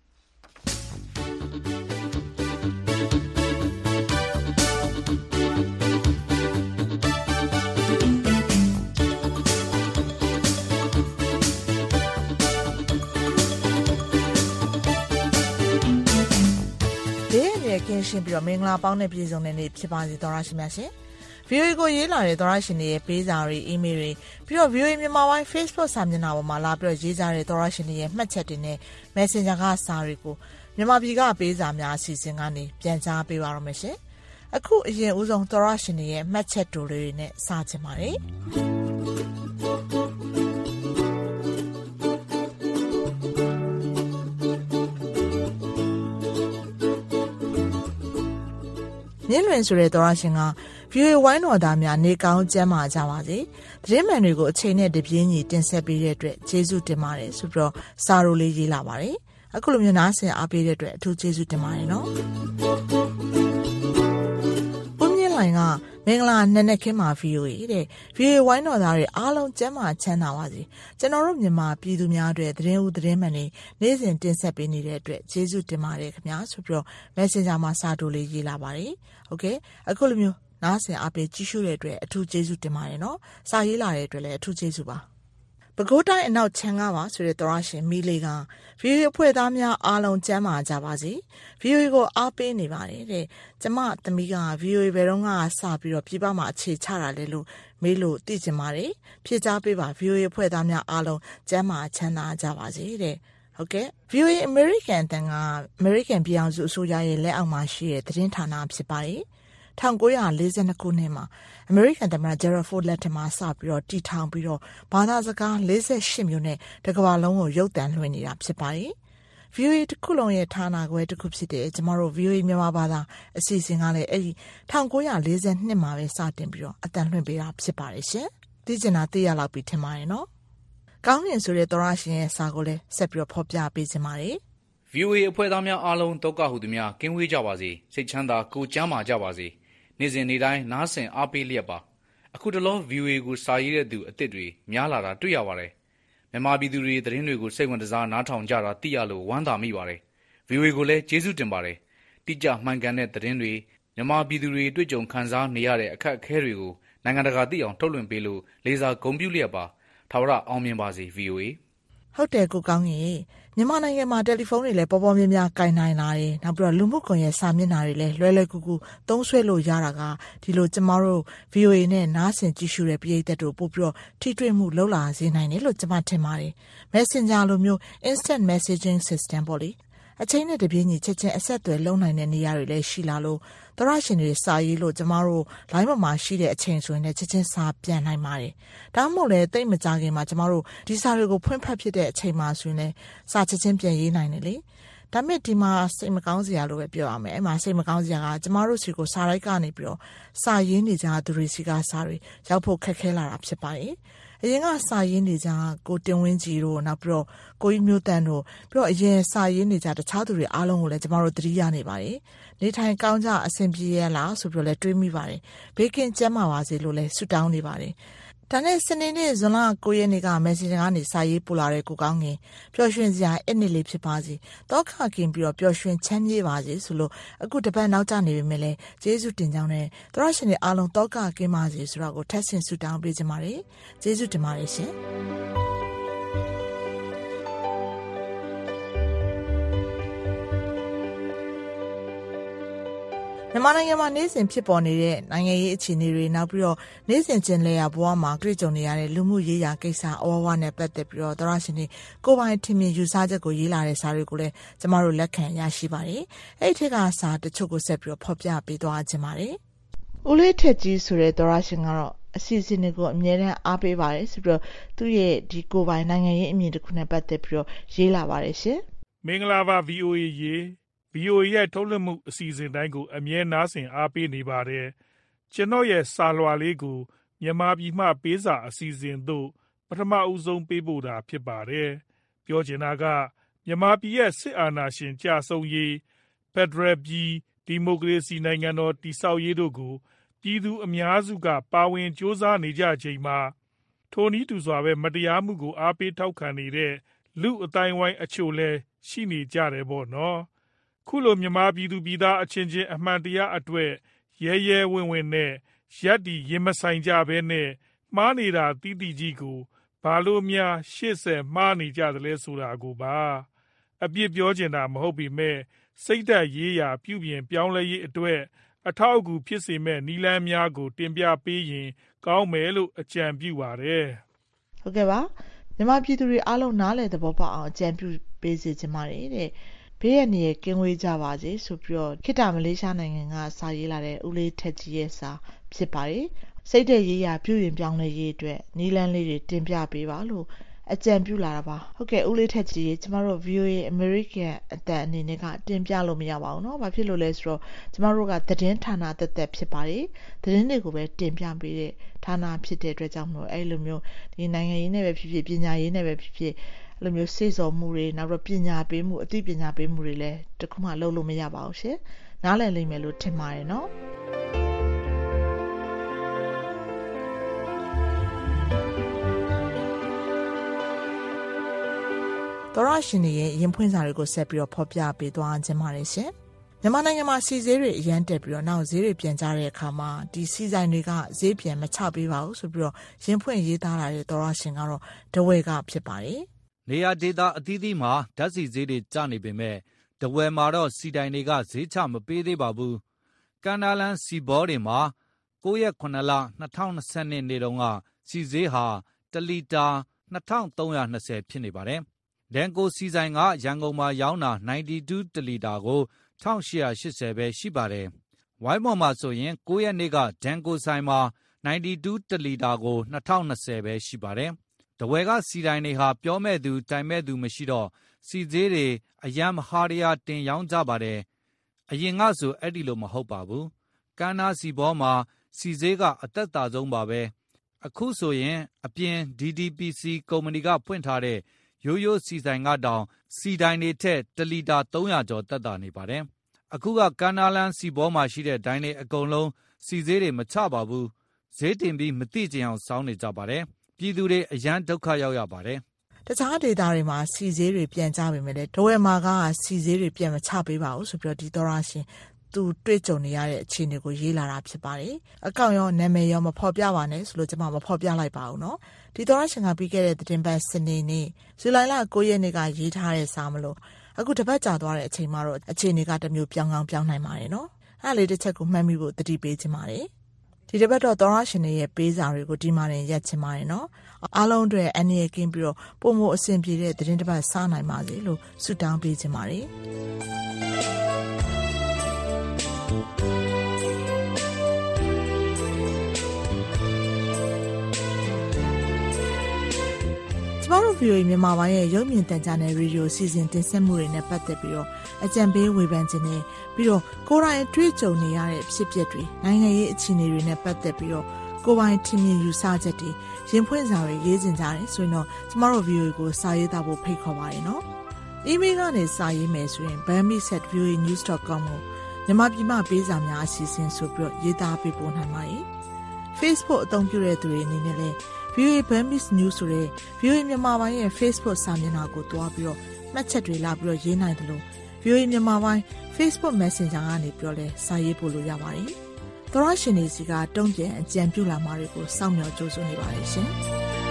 ကင်းရှင်းပြီးတော့မင်္ဂလာပေါင်းနဲ့ပြည်စုံတဲ့နေ့ဖြစ်ပါစေသောရရှိမြတ်ရှင် VOA ကိုရေးလာတဲ့သောရရှင်တွေရဲ့ပေးစာတွေအီးမေးလ်တွေပြီးတော့ VOA မြန်မာပိုင်း Facebook စာမျက်နှာပေါ်မှာလာပြီးတော့ရေးကြတဲ့သောရရှင်တွေရဲ့မှတ်ချက်တွေနဲ့ Messenger ကစာတွေကိုမြန်မာပြည်ကပေးစာများအစီအစဉ်ကနေပြန်ကြားပေးပါရမယ်ရှင်အခုအရင်ဦးဆုံးသောရရှင်တွေရဲ့မှတ်ချက်တွေနဲ့စချင်ပါတယ်မြင့်လွင်ဆိုတဲ့သောရရှင်က VOA ဝိုင်းတော်သားများနေကောင်းကျန်းမာကြပါစေသတင်းမှန်တွေကိုအချိန်နဲ့တပြေးညီတင်ဆက်ပေးတဲ့အတွက်ကျေးဇူးတင်ပါတယ်ဆိုပြီးတော့စာရိုလေးရေးလာပါတယ်အခုလိုမျိုးနားဆင်အားပေးတဲ့အတွက်အထူးကျေးဇူးတင်ပါတယ်နော်ဦးမြင့်လိုင်ကမင်္ဂလာနက်နက်ခင်းမှာ VOA တဲ့ VOA ဝိုင်းတော်သားတွေအားလုံးကျန်းမာချမ်းသာပါစေကျွန်တော်တို့မြန်မာပြည်သူများအတွက်သတင်းဦးသတင်းမှန်တွေနေ့စဉ်တင်ဆက်ပေးနေတဲ့အတွက်ကျေးဇူးတင်ပါတယ်ခင်ဗျာဆိုပြီးတော့ Messenger မှာစာတိုလေးရေးလာပါတယ်ဟုတ်ကဲ့အခုလိုမျိုးနားဆင်အားပေးကြည့်ရှုတဲ့အတွက်အထူးကျေးဇူးတင်ပါတယ်နော်စာရေးလာတဲ့အတွက်လည်းအထူးကျေးဇူးပါပဲခူးတိုင်းအနောက်ချမ်းကားပါဆိုတဲ့သောရရှင်မီလီက VOA အဖွဲ့သားများအားလုံးကျန်းမာကြပါစေ VOA ကိုအားပေးနေပါတယ်တဲ့ကျမသမီးက VOA ဘယ်တော့မှစပြီးတော့ပြပမှာအခြေချတာလဲလို့မေးလို့သိချင်ပါတယ်ဖြေကြားပေးပါ VOA အဖွဲ့သားများအားလုံးကျန်းမာချမ်းသာကြပါစေတဲ့ဟုတ်ကဲ့ VOA American တန်က American ပြည်အောင်စုအစိုးရရဲ့လက်အောက်မှာရှိတဲ့သတင်းဌာနဖြစ်ပါတယ်1942ခုနှစ်မှာအမေရိကန်သမ္မတဂျေရာဖို့ဒ်လက်ထက်မှာစပြီးတော့တည်ထောင်ပြီးတော့ဘာသာစကား48မျိုးနဲ့တစ်ကမ္ဘာလုံးကိုရုပ်သံလွှင့်နေတာဖြစ်ပါတယ်။ VOA တစ်ခုလုံးရဲ့ဌာနခွဲတစ်ခုဖြစ်တဲ့ကျမတို့ VOA မြန်မာဘာသာအစီအစဉ်ကလည်းအဲ့ဒီ1942မှာပဲစတင်ပြီးတော့အသံလွှင့်ပေးတာဖြစ်ပါတယ်ရှင်။သိချင်တာသိရလောက်ပြီးထင်ပါတယ်နော်။ကောင်းကင်ဆိုတဲ့သောရရှင်ရဲ့စာကိုလည်းဆက်ပြီးတော့ဖော်ပြပေးချင်ပါတယ်။ VOA အဖွဲ့သားများအားလုံးဒုက္ခဟုသူများကင်းဝေးကြပါစေစိတ်ချမ်းသာကိုယ်ကျန်းမာကြပါစေနေ့စဉ်နေ့တိုင်းနားဆင်အားပေးလျက်ပါအခုတလော VOA ကိုစာရေးတဲ့သူအသစ်တွေများလာတာတွေ့ရပါတယ်မြန်မာပြည်သူတွေသတင်းတွေကိုစိတ်ဝင်စားနားထောင်ကြတာသိရလို့ဝမ်းသာမိပါတယ် VOA ကိုလည်းကျေးဇူးတင်ပါတယ်တိကျမှန်ကန်တဲ့သတင်းတွေမြန်မာပြည်သူတွေတွေ့ကြုံခံစားနေရတဲ့အခက်အခဲတွေကိုနိုင်ငံတကာသိအောင်ထုတ်လွှင့်ပေးလို့လေးစားဂုဏ်ပြုလျက်ပါထာဝရအောင်မြင်ပါစေ VOA ဟုတ်တယ်ကိုကောင်းကြီးမြန်မာနိုင်ငံမှာတယ်လီဖုန်းတွေလည်းပေါ်ပေါ်များများကင်နိုင်လာတယ်နောက်ပြီးတော့လူမှုကွန်ရက်စာမျက်နှာတွေလည်းလွယ်လွယ်ကူကူသုံးစွဲလို့ရတာကဒီလိုကျမတို့ VOA နဲ့နားဆင်ကြည့်ရှုတဲ့ပရိသတ်တို့ပို့ပြီးတော့ထိတွေ့မှုလုပ်လာစေနိုင်တယ်လို့ကျမထင်ပါတယ် Messenger လိုမျိုး Instant Messaging System ပေါ့လေအချိန်နဲ့တပြေးညီချက်ချင်းအဆက်အသွယ်လုပ်နိုင်တဲ့နေရာတွေလည်းရှိလာလို့သရရှင်တွေစာရေးလို့ကျမတို့ line ပေါ်မှာရှိတဲ့အချိန်ဆိုရင်လည်းချက်ချင်းစာပြန်နိုင်ပါတယ်ဒါမှမဟုတ်လည်းတိတ်မကြခင်မှာကျမတို့ဒီစာတွေကိုဖွင့်ဖတ်ဖြစ်တဲ့အချိန်မှာဆိုရင်လည်းစာချက်ချင်းပြန်ရေးနိုင်တယ်လေဒါမဲ့ဒီမှာစိတ်မကောင်းစရာလို့ပဲပြောရမယ်အဲ့မှာစိတ်မကောင်းစရာကကျမတို့စီကိုစာရိုက်ကနေပြီးတော့စာရေးနေကြသူတွေစီကစာတွေရောက်ဖို့ခက်ခဲလာတာဖြစ်ပါတယ်အရင်ကစာရေးနေကြကိုတင်ဝင်းကြီးတို့နောက်ပြီးတော့ကိုကြီးမျိုးတန်းတို့ပြီးတော့အရင်စာရေးနေကြတခြားသူတွေအားလုံးကိုလည်းကျမတို့သတိရနေပါတယ်နေထိုင်ကောင်းကြအဆင်ပြေရလားဆိုပြီးတော့လည်းတွေးမိပါတယ်ဘေးကင်းကျန်းမာပါစေလို့လည်းဆုတောင်းနေပါတယ်ဒါနဲ့စနေနေ့ဇွန်လ9ရက်နေ့က Messenger ကနေစာရေးပို့လာတဲ့ကိုကောင်းငင်ပျော်ရွှင်စရာအနှစ်လေးဖြစ်ပါစေတောခခင်ပြီးတော့ပျော်ရွှင်ချမ်းမြေ့ပါစေဆိုလို့အခုတပတ်နောက်ကျနေပြီမဲ့လည်းကျေးဇူးတင်ကြောင်းနဲ့သရရှင်တွေအားလုံးတောခကင်းပါစေဆိုတော့ကိုထပ်ဆင့်ဆုတောင်းပေးကြပါရစေကျေးဇူးတင်ပါတယ်ရှင်မြန်မာနိုင်ငံမှာနေ့စဉ်ဖြစ်ပေါ်နေတဲ့နိုင်ငံရေးအခြေအနေတွေနောက်ပြီးတော့နေ့စဉ်ကျင်လည်ရာဘဝမှာတွေ့ကြုံနေရတဲ့လူမှုရေးရာကိစ္စအဝဝနဲ့ပတ်သက်ပြီးတော့သရရှင်တွေကိုပိုင်ထင်မြင်ယူဆချက်ကိုရေးလာတဲ့စာတွေကိုလည်းကျမတို့လက်ခံရရှိပါတယ်။အဲ့ဒီထက်ကစာတချို့ကိုဆက်ပြီးတော့ဖော်ပြပေးသွားခြင်းပါတယ်။ဦးလေးထက်ကြီးဆိုတဲ့သရရှင်ကတော့အစီအစဉ်တွေကိုအမြဲတမ်းအားပေးပါတယ်ဆိုပြီးတော့သူ့ရဲ့ဒီကိုပိုင်နိုင်ငံရေးအမြင်တစ်ခုနဲ့ပတ်သက်ပြီးတော့ရေးလာပါတယ်ရှင်။မင်္ဂလာပါ VOA ရေVOA ရဲ့ထုတ်လွှင့်မှုအစီအစဉ်တိုင်းကိုအမြဲနားဆင်အားပေးနေပါတယ်။ကျွန်တော်ရဲ့စာလွှာလေးကိုမြန်မာပြည်မှပေးစာအစီအစဉ်သို့ပထမဦးဆုံးပေးပို့တာဖြစ်ပါတယ်။ပြောချင်တာကမြန်မာပြည်ရဲ့စစ်အာဏာရှင်ကြဆုံးရေးဖက်ဒရယ်ပြည်ဒီမိုကရေစီနိုင်ငံတော်တည်ဆောက်ရေးတို့ကိုပြည်သူအများစုကပါဝင်စ조사နေကြချိန်မှာထိုနည်းတူစွာပဲမတရားမှုကိုအားပေးထောက်ခံနေတဲ့လူအတိုင်းဝိုင်းအချို့လည်းရှိနေကြတယ်ပေါ့နော်။ခုလိုမြန်မာပြည်သူပြည်သားအချင်းချင်းအမှန်တရားအတွက်ရဲရဲဝံ့ဝံ့နဲ့ရက်တီရင်မဆိုင်ကြဘဲနဲ့မှားနေတာတီးတီကြီးကိုဘာလို့များရှေ့ဆက်မှားနေကြသလဲဆိုတာကိုပါအပြစ်ပြောချင်တာမဟုတ်ပေမဲ့စိတ်ဓာတ်ရေးရာပြုပြင်ပြောင်းလဲရေးအတွက်အထောက်အကူဖြစ်စေမဲ့နည်းလမ်းများကိုတင်ပြပေးရင်ကောင်းမယ်လို့အကြံပြုပါတယ်ဟုတ်ကဲ့ပါမြန်မာပြည်သူတွေအားလုံးနားလည်သဘောပေါက်အောင်အကြံပြုပေးစေချင်ပါတယ်တဲ့ဘေးရန်ရဲ့ကင်းဝေးကြပါစေဆိုပြီးတော့ခေတ္တမလေးရှားနိုင်ငံကစာရေးလာတဲ့ဦးလေးထက်ကြီးရဲ့စာဖြစ်ပါတယ်စိတ်ဓာတ်ရေးရာပြုရင်ပြောင်းလဲရေးအတွက်နည်းလမ်းလေးတွေတင်ပြပေးပါလို့အကြံပြုလာတာပါဟုတ်ကဲ့ဦးလေးထက်ကြီးကျမတို့ VOA American အတန်အနေနဲ့ကတင်ပြလို့မရပါဘူးเนาะဘာဖြစ်လို့လဲဆိုတော့ကျမတို့ကသတင်းဌာနသက်သက်ဖြစ်ပါတယ်သတင်းတွေကိုပဲတင်ပြပေးတဲ့ဌာနဖြစ်တဲ့အတွက်ကြောင့်မလို့အဲ့လိုမျိုးဒီနိုင်ငံရေးနဲ့ပဲဖြစ်ဖြစ်ပညာရေးနဲ့ပဲဖြစ်ဖြစ်အဲ့လိုမျိုးစေ့စော်မှုတွေနောက်တော့ပညာပေးမှုအသိပညာပေးမှုတွေလည်းတခုမှလုပ်လို့မရပါဘူးရှင်နားလည်လိမ့်မယ်လို့ထင်ပါတယ်เนาะသောရရှင်တွေရဲ့ရင်ဖွင့်စာတွေကိုဆက်ပြီးတော့ဖော်ပြပေးသွားခြင်းပါတယ်ရှင်။မြန်မာနိုင်ငံမှာစီဈေးတွေအရန်တက်ပြီးတော့နောက်ဈေးတွေပြန်ကြတဲ့အခါမှာဒီစီဆိုင်တွေကဈေးပြန်မချပေးပါဘူးဆိုပြီးတော့ရင်ဖွင့်ရေးသားလာတဲ့သောရရှင်ကတော့တဝဲကဖြစ်ပါတယ်။နေရာဒေသအသီးသီးမှာဓာတ်ဆီဈေးတွေကျနေပေမဲ့တဝဲမှာတော့စီတိုင်တွေကဈေးချမပေးသေးပါဘူး။ကန်နာလန်စီဘောတွေမှာ9ရက်9လ2020နေ့တုန်းကစီဈေးဟာ1လီတာ2320ဖြစ်နေပါတယ်။ဒန်ကိုစီဆိုင်ကရန်ကုန်မှာရောင်းတာ92တလီတာကို1880ပဲရှိပါတယ်။ဝိုင်းမော်မှာဆိုရင်9ရက်နေ့ကဒန်ကိုဆိုင်မှာ92တလီတာကို2020ပဲရှိပါတယ်။တဝဲကစီတိုင်းတွေဟာပြောမဲ့သူတိုင်မဲ့သူမရှိတော့စီသေးတွေအယံမဟာရယာတင်ရောင်းကြပါတယ်။အရင်ကဆိုအဲ့ဒီလိုမဟုတ်ပါဘူး။ကန်းနာစီဘောမှာစီသေးကအသက်သာဆုံးပါပဲ။အခုဆိုရင်အပြင် DDPC ကုမ္ပဏီကဖွင့်ထားတဲ့ရိုးရိုးစီဆိုင်ကတောင်စီတိုင်းတွေထက်1လီတာ300ကျော်တက်တာနေပါတယ်။အခုကကန်းနာလန်စီဘောမှာရှိတဲ့ဒိုင်းတွေအကုန်လုံးစီဈေးတွေမချပါဘူးဈေးတင်ပြီးမသိကြအောင်စောင်းနေကြပါတယ်ပြည်သူတွေအရန်ဒုက္ခရောက်ရပါတယ်တခြားဒေသတွေမှာစီဈေးတွေပြန်ကျပေမဲ့ဒဝဲမာကစီဈေးတွေပြန်မချပေးပါဘူးဆိုပြီးတော့ဒီသောရရှင်သူတွေ့ကြုံနေရတဲ့အခြေအနေကိုရေးလာတာဖြစ်ပါတယ်အကောင့်ရောနာမည်ရောမဖော်ပြပါနဲ့ဆိုလို့ကျွန်မမဖော်ပြလိုက်ပါဘူးเนาะဒီသောရရှင်ကပြီးခဲ့တဲ့သတင်းပတ်စနေနေ့ဇူလိုင်လ9ရက်နေ့ကရေးထားတဲ့စာမလို့အခုတစ်ပတ်ကြာသွားတဲ့အချိန်မှာတော့အခြေအနေကတစ်မျိုးပြောင်းကောင်းပြောင်းနိုင်ပါတယ်เนาะအဲ့လေးတစ်ချက်ကိုမှတ်မိဖို့တတိပေးချင်ပါတယ်ဒီတစ်ပတ်တော့သောရရှင်တွေရဲ့ပေးစာတွေကိုဒီမှာရင်ရက်ချင်ပါတယ်เนาะအားလုံးတွေအနည်းကင်းပြီးတော့ပုံမအဆင်ပြေတဲ့သတင်းတစ်ပတ်စားနိုင်ပါစေလို့ဆုတောင်းပေးချင်ပါတယ်ကျမတို့ VOA မြန်မာပိုင်းရဲ့ရုပ်မြင်သံကြားနယ်ရေဒီယိုစီစဉ်တင်ဆက်မှုတွေနဲ့ပတ်သက်ပြီးတော့အကြံပေးဝေဖန်ခြင်းနဲ့ပြီးတော့ကိုယ်တိုင်တွေ့ကြုံနေရတဲ့ဖြစ်ပျက်တွေနိုင်ငံရေးအခြေအနေတွေနဲ့ပတ်သက်ပြီးတော့ကိုယ်ပိုင်ထင်မြင်ယူဆချက်တွေရင်ဖွင့်စာတွေရေးကျင်ကြတယ်ဆိုရင်တော့ကျမတို့ VOA ကိုစာရေးသားဖို့ဖိတ်ခေါ်ပါတယ်နော်။ email ကနေစာရေးမယ်ဆိုရင် bami@voanews.com ကိုမြန်မာပြည်မှာပေးစာများအစီအစဉ်ဆိုပြီးရေးသားပေးပို့နိုင်ပါတယ်။ Facebook အသုံးပြုတဲ့သူတွေအနေနဲ့လည်းVOA Burmese News ဆိုတဲ့ VOA မြန်မာပိုင်းရဲ့ Facebook စာမျက်နှာကိုတွားပြီးတော့မှတ်ချက်တွေလာပြီးတော့ရေးနိုင်တယ်လို့ VOA မြန်မာပိုင်း Facebook Messenger ကနေပြောလဲစာရေးပို့လို့ရပါတယ်။သောရရှင်တွေစီကတုံ့ပြန်အကြံပြုလာမှာတွေကိုစောင့်မျှော်ကြိုးစွနေပါတယ်ရှင်။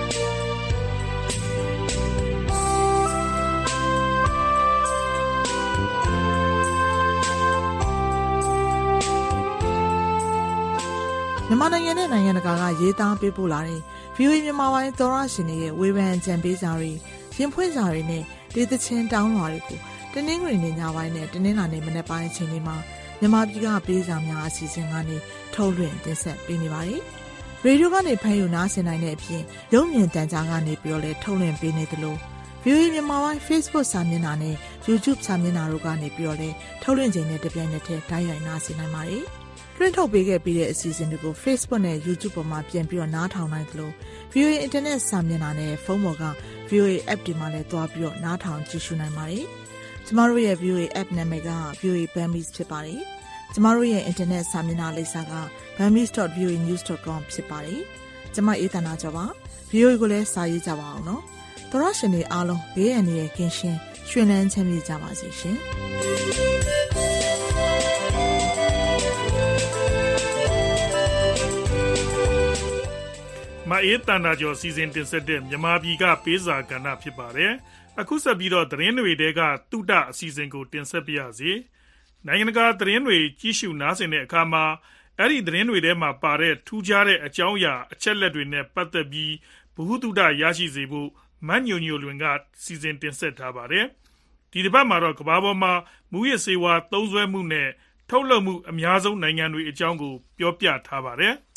မြန်မာနိုင်ငံနဲ့နိုင်ငံတကာကရေးသားပေးပို့လာတဲ့ VOA မြန်မာပိုင်းသောရရှင်တွေရဲ့ဝေဖန်အကြံပေးစာတွေရင်ဖွင့်စာတွေနဲ့ဒေသချင်းတောင်းလွှာတွေကိုတနင်္ဂနွေနေ့ညပိုင်းနဲ့တနင်္လာနေ့မနက်ပိုင်းအချိန်တွေမှာမြန်မာပြည်ကပေးစာများအစီအစဉ်ကနေထုတ်လွှင့်တင်ဆက်ပေးနေပါတယ်။ရေဒီယိုကနေဖမ်းယူနားဆင်နိုင်တဲ့အပြင်ရုပ်မြင်သံကြားကနေပြီးတော့လည်းထုတ်လွှင့်ပေးနေသလို VOA မြန်မာပိုင်း Facebook စာမျက်နှာနဲ့ YouTube စာမျက်နှာတို့ကနေပြီးတော့လည်းထုတ်လွှင့်ခြင်းနဲ့တပြိုင်နက်တည်းတိုက်ရိုက်နားဆင်နိုင်ပါတယ်။လွှင့်ထုတ်ပေးခဲ့ပြီးတဲ့အစီအစဉ်တွေကို Facebook နဲ့ YouTube ပေါ်မှာပြန်ပြီးတော့နားထောင်နိုင်သလို VOA Internet စာမျက်နှာနဲ့ဖုန်းပေါ်က VOA App တွေမှာလည်းတွားပြီးတော့နားထောင်ကြည့်ရှုနိုင်ပါတယ်။ကျမတို့ရဲ့ VOA App နာမည်က VOA Burmese ဖြစ်ပါတယ်။ကျမတို့ရဲ့ Internet စာမျက်နှာလိပ်စာက burmese.voanews.com ဖြစ်ပါတယ်။ကျမအေးသနာကျော်ပါ။ VOA ကိုလည်းစာရေးကြပါအောင်နော်။သောရရှင်တွေအားလုံးဘေးအန္တရာယ်ကင်းရှင်းရွှင်လန်းချမ်းမြေ့ကြပါစေရှင်။မအေးတန်တာကျော်စီစဉ်တင်ဆက်တဲ့မြန်မာပြည်ကပေးစာကဏ္ဍဖြစ်ပါတယ်။အခုဆက်ပြီးတော့သတင်းတွေတဲကတုဒအစီအစဉ်ကိုတင်ဆက်ပြရစီ။နိုင်ငံတကာသတင်းတွေကြီးစုနားဆင်တဲ့အခါမှာအဲ့ဒီသတင်းတွေထဲမှာပါတဲ့ထူးခြားတဲ့အကြောင်းအရာအချက်လက်တွေနဲ့ပတ်သက်ပြီးဘ ഹു တုဒရရှိစေဖို့မတ်ညိုညိုလွင်ကစီစဉ်တင်ဆက်ထားပါတယ်။ဒီတစ်ပတ်မှာတော့ကမ္ဘာပေါ်မှာမူရစ်ဆေးဝါးသုံးစွဲမှုနဲ့ထုတ်လုပ်မှုအများဆုံးနိုင်ငံတွေအကြောင်းကိုပြောပြထားပါတယ်။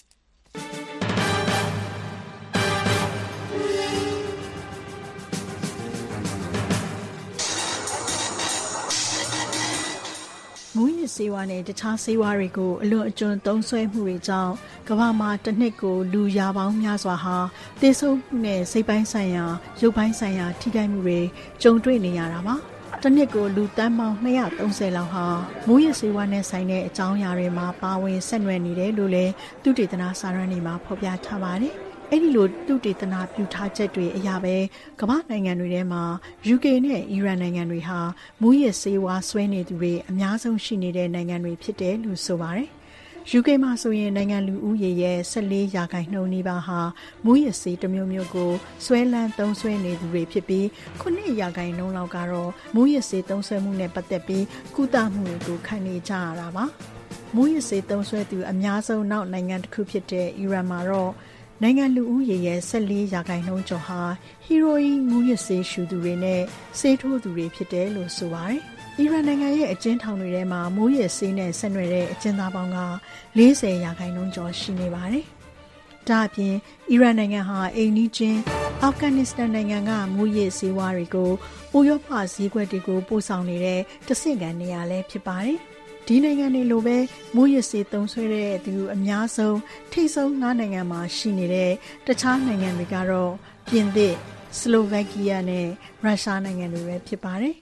မူရစ်ဆေးဝါးနဲ့တခြားဆေးဝါးတွေကိုအလွန်အကျွံသုံးစွဲမှုတွေကြောင့်ကမ္ဘာမှာတစ်နှစ်ကိုလူရာပေါင်းများစွာဟာသေဆုံးမှုနဲ့စိတ်ပိုင်းဆိုင်ရာရုပ်ပိုင်းဆိုင်ရာထိခိုက်မှုတွေကြုံတွေ့နေရတာပါ။တစ်နှစ်ကိုလူသန်းပေါင်း230လောက်ဟာမူရစ်ဆေးဝါးနဲ့ဆိုင်တဲ့အကြောင်းအရာတွေမှာပါဝင်ဆက်နွယ်နေတယ်လို့လည်းသုတေသနစာရင်းတွေမှာဖော်ပြထားပါတယ်။အဲ့ဒီလိုသုတေသနပြုထားချက်တွေအရပဲကမ္ဘာနိုင်ငံတွေထဲမှာ UK နဲ့အီရန်နိုင်ငံတွေဟာမူရစ်ဆေးဝါးဆွဲနေသူတွေအများဆုံးရှိနေတဲ့နိုင်ငံတွေဖြစ်တယ်လို့ဆိုပါတယ်။ UK မှာဆိုရင်နိုင်ငံလူဦးရေရဲ့14%နီးပါးဟာမူရစ်ဆေးတစ်မျိုးမျိုးကိုဆွဲလန်းသုံးစွဲနေသူတွေဖြစ်ပြီး9%လောက်ကတော့မူရစ်ဆေးသုံးစွဲမှုနဲ့ပတ်သက်ပြီးကုသမှုတွေကိုခံနေကြရတာပါ။မူရစ်ဆေးသုံးစွဲသူအများဆုံးနောက်နိုင်ငံတစ်ခုဖြစ်တဲ့အီရန်မှာတော့နိုင်ငံလူဦးရေရဲ့14%ကျော်ဟာဟီရိုအီမူရစ်ဆေးရှူသူတွေနဲ့ဆေးထိုးသူတွေဖြစ်တယ်လို့ဆိုပါတယ်။အီရန်နိုင်ငံရဲ့အကျဉ်းထောင်တွေထဲမှာမူရစ်ဆေးနဲ့ဆက်နွယ်တဲ့အကျဉ်းသားပေါင်းက40%ကျော်ရှိနေပါတယ်။ဒါ့အပြင်အီရန်နိုင်ငံဟာအိမ်နီးချင်းအာဖဂန်နစ္စတန်နိုင်ငံကမူရစ်ဆေးဝါးတွေကိုဥရောပဈေးကွက်တွေကိုပို့ဆောင်နေတဲ့တဆင့်ခံနေရာလည်းဖြစ်ပါတယ်။ဒီနိုင်ငံတွေလိုပဲမူရစ်ဆေးသုံးစွဲတဲ့သူအများဆုံးထိပ်ဆုံး9နိုင်ငံမှာရှိနေတဲ့တခြားနိုင်ငံတွေကတော့ပြင်သစ်၊စလိုဗက်ကီးယားနဲ့ရုရှားနိုင်ငံတွေပဲဖြစ်ပါတယ်။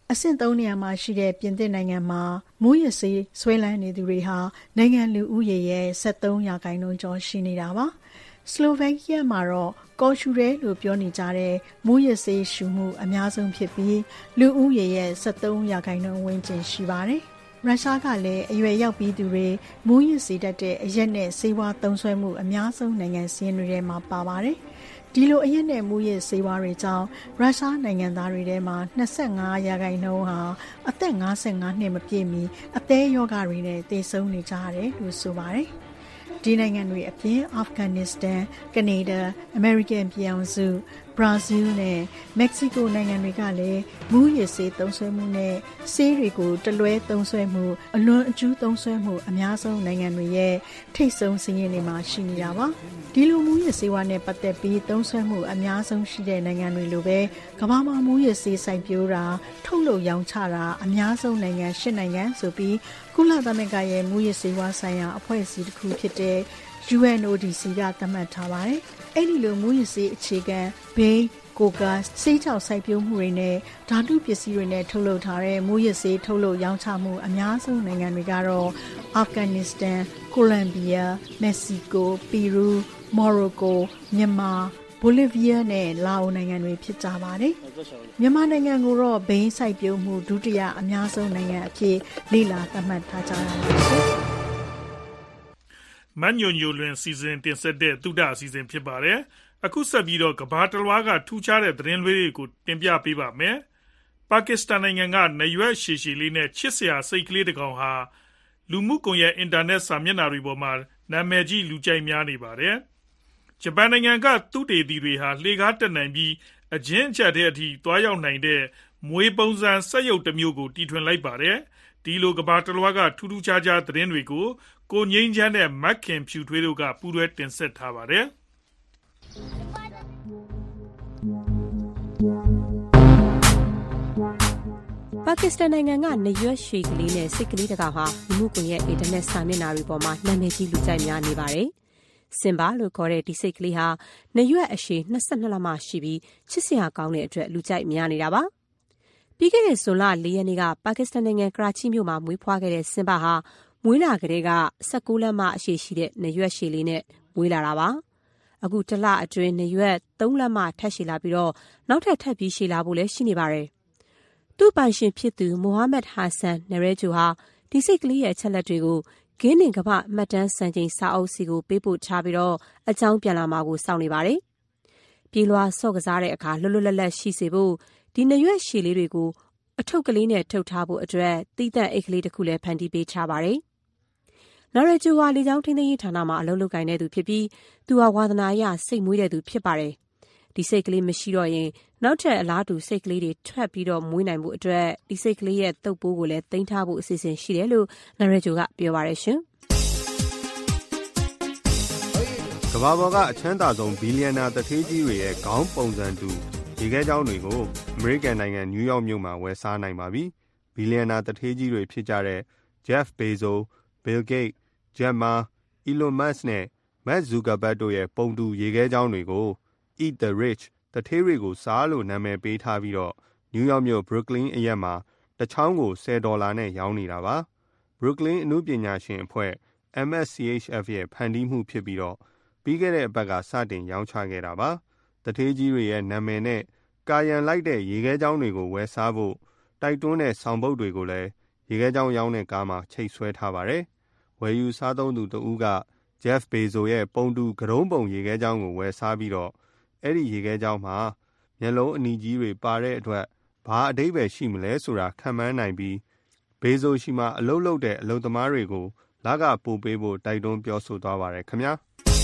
အဆင့်3နေရာမှာရှိတဲ့ပြင်သစ်နိုင်ငံမှာမူးယစ်ဆေးဆွဲလန်းနေသူတွေဟာနိုင်ငံလူဦးရေရဲ့ 73% ကျော်ရှိနေတာပါ။ စလိုဗက်ကီးယားမှာတော့ကော်ရှူရဲလို့ပြောနေကြတဲ့မူးယစ်ဆေးရှုမှုအများဆုံးဖြစ်ပြီးလူဦးရေရဲ့ 73% ဝန်းကျင်ရှိပါတယ်။ရုရှားကလည်းအရွယ်ရောက်ပြီးသူတွေမူးယစ်စေတတ်တဲ့အရက်နဲ့ဆေးဝါးသုံးစွဲမှုအများဆုံးနိုင်ငံစာရင်းတွေထဲမှာပါပါတယ်။ဒီလိုအရက်နဲ့မူးယစ်ဆေးဝါးတွေကြောင့်ရုရှားနိုင်ငံသားတွေထဲမှာ 25% ဟာအသက်55နှစ်မပြည့်မီအသည်းရောဂါတွေနဲ့သေဆုံးနေကြရတယ်လို့ဆိုပါတယ်။ဒီနိုင်ငံတွေအပြင်အာဖဂန်နစ္စတန်၊ကနေဒါ၊အမေရိကန်ပြည်ထောင်စု၊ဘရာဇီးနဲ့မက္ကဆီကိုနိုင်ငံတွေကလည်းမူးယစ်ဆေးသုံးစွဲမှုနဲ့ဆေးတွေကိုတလွဲသုံးစွဲမှုအလွန်အကျူးသုံးစွဲမှုအများဆုံးနိုင်ငံတွေရဲ့ထိပ်ဆုံးစာရင်းတွေမှာရှိနေတာပါဒီလိုမူးယစ်ဆေးဝါးနဲ့ပတ်သက်ပြီးသုံးစွဲမှုအများဆုံးရှိတဲ့နိုင်ငံတွေလိုပဲကမ္ဘာမှာမူးယစ်ဆေးစိုက်ပျိုးတာထုတ်လုပ်ရောင်းချတာအများဆုံးနိုင်ငံ၈နိုင်ငံဆိုပြီးကုလသမဂ္ဂရဲ့မူးယစ်ဆေးဝါးဆိုင်ရာအဖွဲ့အစည်းတစ်ခုဖြစ်တဲ့UNODC ကသတ်မှတ်ထားပါတယ်။အဲ့ဒီလိုမူးယစ်ဆေးအခြေခံဘိန်း၊ကိုကာဆေးခြောက်စိုက်ပျိုးမှုတွေနဲ့ဓာတုပစ္စည်းတွေနဲ့ထုတ်လုပ်ထားတဲ့မူးယစ်ဆေးထုတ်လုပ်ရောင်းချမှုအများဆုံးနိုင်ငံတွေကတော့အာဖဂန်နစ္စတန်၊ကိုလံဘီယာ၊မက္ကဆီကို၊ပီရူး၊မော်ရိုကို၊မြန်မာ၊ဘိုလီဗီးယားနဲ့လာအိုနိုင်ငံတွေဖြစ်ကြပါတယ်။မြန်မာနိုင်ငံကိုတော့ဘိန်းစိုက်ပျိုးမှုဒုတိယအများဆုံးနိုင်ငံအဖြစ်လေ့လာသတ်မှတ်ထားကြတာပါမညိုညိုလွင်စီစဉ်တင်ဆက်တဲ့သုဒအစီအစဉ်ဖြစ်ပါတယ်။အခုဆက်ပြီးတော့ကဘာတလွားကထူးခြားတဲ့သတင်းတွေကိုတင်ပြပေးပါမယ်။ပါကစ္စတန်နိုင်ငံကနရွက်ရှည်ရှည်လေးနဲ့ချစ်စရာစိတ်ကလေးတစ်ကောင်ဟာလူမှုကွန်ရက်အင်တာနက်စာမျက်နှာတွေပေါ်မှာနာမည်ကြီးလူကြိုက်များနေပါတယ်။ဂျပန်နိုင်ငံကသုတေသီတွေဟာလှေကားတက်နိုင်ပြီးအကျဉ်းအချက်တဲ့အထိသွားရောက်နိုင်တဲ့မွေးပုံစံစက်ရုပ်တစ်မျိုးကိုတီထွင်လိုက်ပါတယ်။ဒီလိုကဘာတလွားကထူးထူးခြားခြားသတင်းတွေကိုကိုငိမ့်ချမ်းနဲ့မက်ခင်ဖြူထွေးတို့ကပူးတွဲတင်ဆက်ထားပါတယ်။ပါကစ္စတန်နိုင်ငံကနရွက်ရှည်ကလေးနဲ့စိတ်ကလေးတကောင်ဟာလူမှုကွန်ရက်အင်တာနက်စာမျက်နှာတွေပေါ်မှာနာမည်ကြီးလူကြိုက်များနေပါတယ်။စင်ဘာလို့ခေါ်တဲ့ဒီစိတ်ကလေးဟာနရွက်အရှည်22လက်မရှိပြီးချစ်စရာကောင်းတဲ့အတွက်လူကြိုက်များနေတာပါ။ပြီးခဲ့တဲ့ဇွန်လ4ရက်နေ့ကပါကစ္စတန်နိုင်ငံကရာချီမြို့မှာမွေးဖွားခဲ့တဲ့စင်ဘာဟာမွေးလာကလေးက16လက်မအရှည်ရှိတဲ့နရွက်ရှည်လေးနဲ့မွေးလာတာပါ။အခုတစ်လအတွင်းနရွက်3လက်မထပ်ရှည်လာပြီးတော့နောက်ထပ်ပြီးရှည်လာဖို့လည်းရှိနေပါတယ်။သူ့ပိုင်ရှင်ဖြစ်သူမိုဟာမက်ဟာဆန်နရဲဂျူဟာဒီစိတ်ကလေးရဲ့အချက်လက်တွေကိုဂင်းနင်ကမ္ဘာမှတ်တမ်းစံချိန်စာအုပ်စီကိုပေးပို့ထားပြီးတော့အကြောင်းပြန်လာမှာကိုစောင့်နေပါတယ်။ပြေးလွှာဆော့ကစားတဲ့အခါလွတ်လွတ်လပ်လပ်ရှိစေဖို့ဒီနရွက်ရှည်လေးတွေကိုအထုပ်ကလေးနဲ့ထုတ်ထားဖို့အတွက်တီးသန့်အိတ်ကလေးတစ်ခုလည်းဖန်တီးပေးထားပါတယ်။နာရဂျူဟာလေကြောင်းထိန်းသိမ်းရေးဌာနမှာအလုပ်လုပ်ကိုင်တဲ့သူဖြစ်ပြီးသူဟာဝါသနာအရစိတ်မွေးတဲ့သူဖြစ်ပါတယ်။ဒီစိတ်ကလေးမရှိတော့ရင်နောက်ထပ်အလားတူစိတ်ကလေးတွေထွက်ပြီးတော့မွေးနိုင်မှုအတွက်ဒီစိတ်ကလေးရဲ့တုပ်ပိုးကိုလည်းသိမ်းထားဖို့အစီအစဉ်ရှိတယ်လို့နာရဂျူကပြောပါတယ်ရှင်ကမ္ဘာပေါ်ကအချမ်းသာဆုံးဘီလီယံနာသူဌေးကြီးတွေရဲ့ခေါင်းပုံစံတူရေခဲကြောင်းတွေကိုအမေရိကန်နိုင်ငံနယူးယောက်မြို့မှာဝယ်စားနိုင်ပါပြီ။ဘီလီယံနာသူဌေးကြီးတွေဖြစ်ကြတဲ့ Jeff Bezos, Bill Gates, Jack Ma, Elon Musk နဲ့ Mark Zuckerberg တို့ရဲ့ပုံတူရေခဲကြောင်းတွေကို Eat the Rich သူဌေးတွေကိုစားလို့နာမည်ပေးထားပြီးတော့နယူးယောက်မြို့ Brooklyn အရပ်မှာတစ်ချောင်းကို$10နဲ့ရောင်းနေတာပါ။ Brooklyn အမှုပညာရှင်အဖွဲ့ MSCHF ရဲ့ဖန်တီးမှုဖြစ်ပြီးတော့ပြီးခဲ့တဲ့အပတ်ကစတင်ရောင်းချခဲ့တာပါ။သူဌေးကြီးတွေရဲ့နာမည်နဲ့ကာယံလိုက်တဲ့ရေခဲကြောင်းတွေကိုဝယ်စားဖို့တိုက်တွန်းတဲ့ဆောင်ပုဒ်တွေကိုလည်းရေခဲကြောင်းရောင်းတဲ့ကားမှာချိတ်ဆွဲထားပါတယ်။ဝယ်ယူစားသုံးသူတဦးက Jeff Bezos ရဲ့ပုံတူကတုံးပုံရေခဲကြောင်းကိုဝယ်စားပြီးတော့အဲ့ဒီရေခဲကြောင်းမှာမျက်လုံးအနီကြီးတွေပါတဲ့အတွက်ဘာအဓိပ္ပာယ်ရှိမလဲဆိုတာခန့်မှန်းနိုင်ပြီး Bezos ရှိမှအလုပ်လုပ်တဲ့အလုပ်သမားတွေကိုလကပို့ပေးဖို့တိုက်တွန်းပြောဆိုသွားပါတယ်ခင်ဗျာ။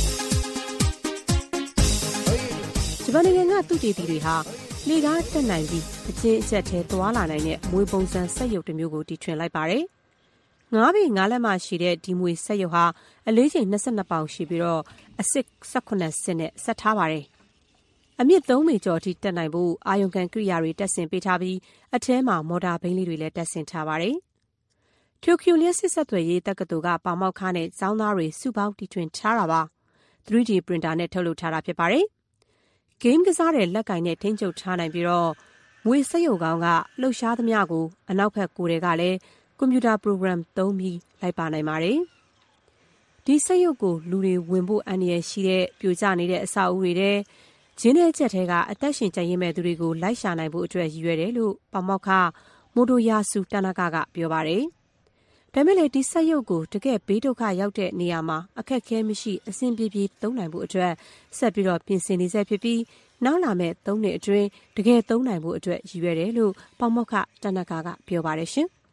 ဂျပန်နိုင်ငံကသုတေသီတွေဟာလေကားတက်နိုင်ပြီးအချင်းအချက်ထဲသွားလာနိုင်တဲ့မွေပုံစံစက်ရုပ်တစ်မျိုးကိုတီထွင်လိုက်ပါတယ်။9 ပေ 9 လက်မရှိတဲ့ဒီမွေစက်ရုပ်ဟာအလေးချိန်22ပေါင်ရှိပြီးတော့အစစ်18စက်နဲ့ဆက်ထားပါတယ်။အမြင့်3ပေကျော်ထိတက်နိုင်ဖို့အာယုံခံကိရိယာတွေတက်ဆင်ပေးထားပြီးအထဲမှာမော်တာဘိန်းလေးတွေလည်းတက်ဆင်ထားပါတယ်။တိုကျိုလျှက်စစ်ဆက်သွယ်ရေးတက္ကသိုလ်ကပါမောက္ခနဲ့ကျောင်းသားတွေစုပေါင်းတီထွင်ထားတာပါ။ 3D printer နဲ့ထုတ်လုပ်ထားတာဖြစ်ပါတယ်။ ဂိမ်းကစားတဲ့လက်ကင်နဲ့ထိန်းချုပ်ထားနိုင်ပြီးတော့ငွေစက်ရုံကောင်ကလှုပ်ရှားသမျှကိုအနောက်ဘက်ကိုယ်တွေကလည်းကွန်ပျူတာပရိုဂရမ်သုံးပြီးလိုက်ပါနိုင်ပါတယ်။ဒီစက်ရုပ်ကိုလူတွေဝင်ဖို့အန္တရာယ်ရှိတဲ့ပြိုကျနေတဲ့အဆောက်အဦတွေထဲဂျင်းတဲ့ချက်ထဲကအသက်ရှင်ကျန်ရစ်မဲ့သူတွေကိုလိုက်ရှာနိုင်ဖို့အတွက်ရည်ရွယ်တယ်လို့ပါမောက္ခမိုတိုယာစုတနာကပြောပါတယ်။ဒါမဲ့လေဒီစက်ရုပ်ကိုတကယ်ဘေးဒုက္ခရောက်တဲ့နေရာမှာအခက်အခဲမရှိအဆင်ပြေပြေသုံးနိုင်ဖို့အတွက်ဆက်ပြီးတော့ပြင်ဆင်နေဆဲဖြစ်ပြီးနောက်လာမဲ့3နှစ်အတွင်းတကယ်သုံးနိုင်ဖို့အတွက်ရည်ရွယ်တယ်လို့ပါမောက္ခတနာကပြောပါတယ်ရှင်။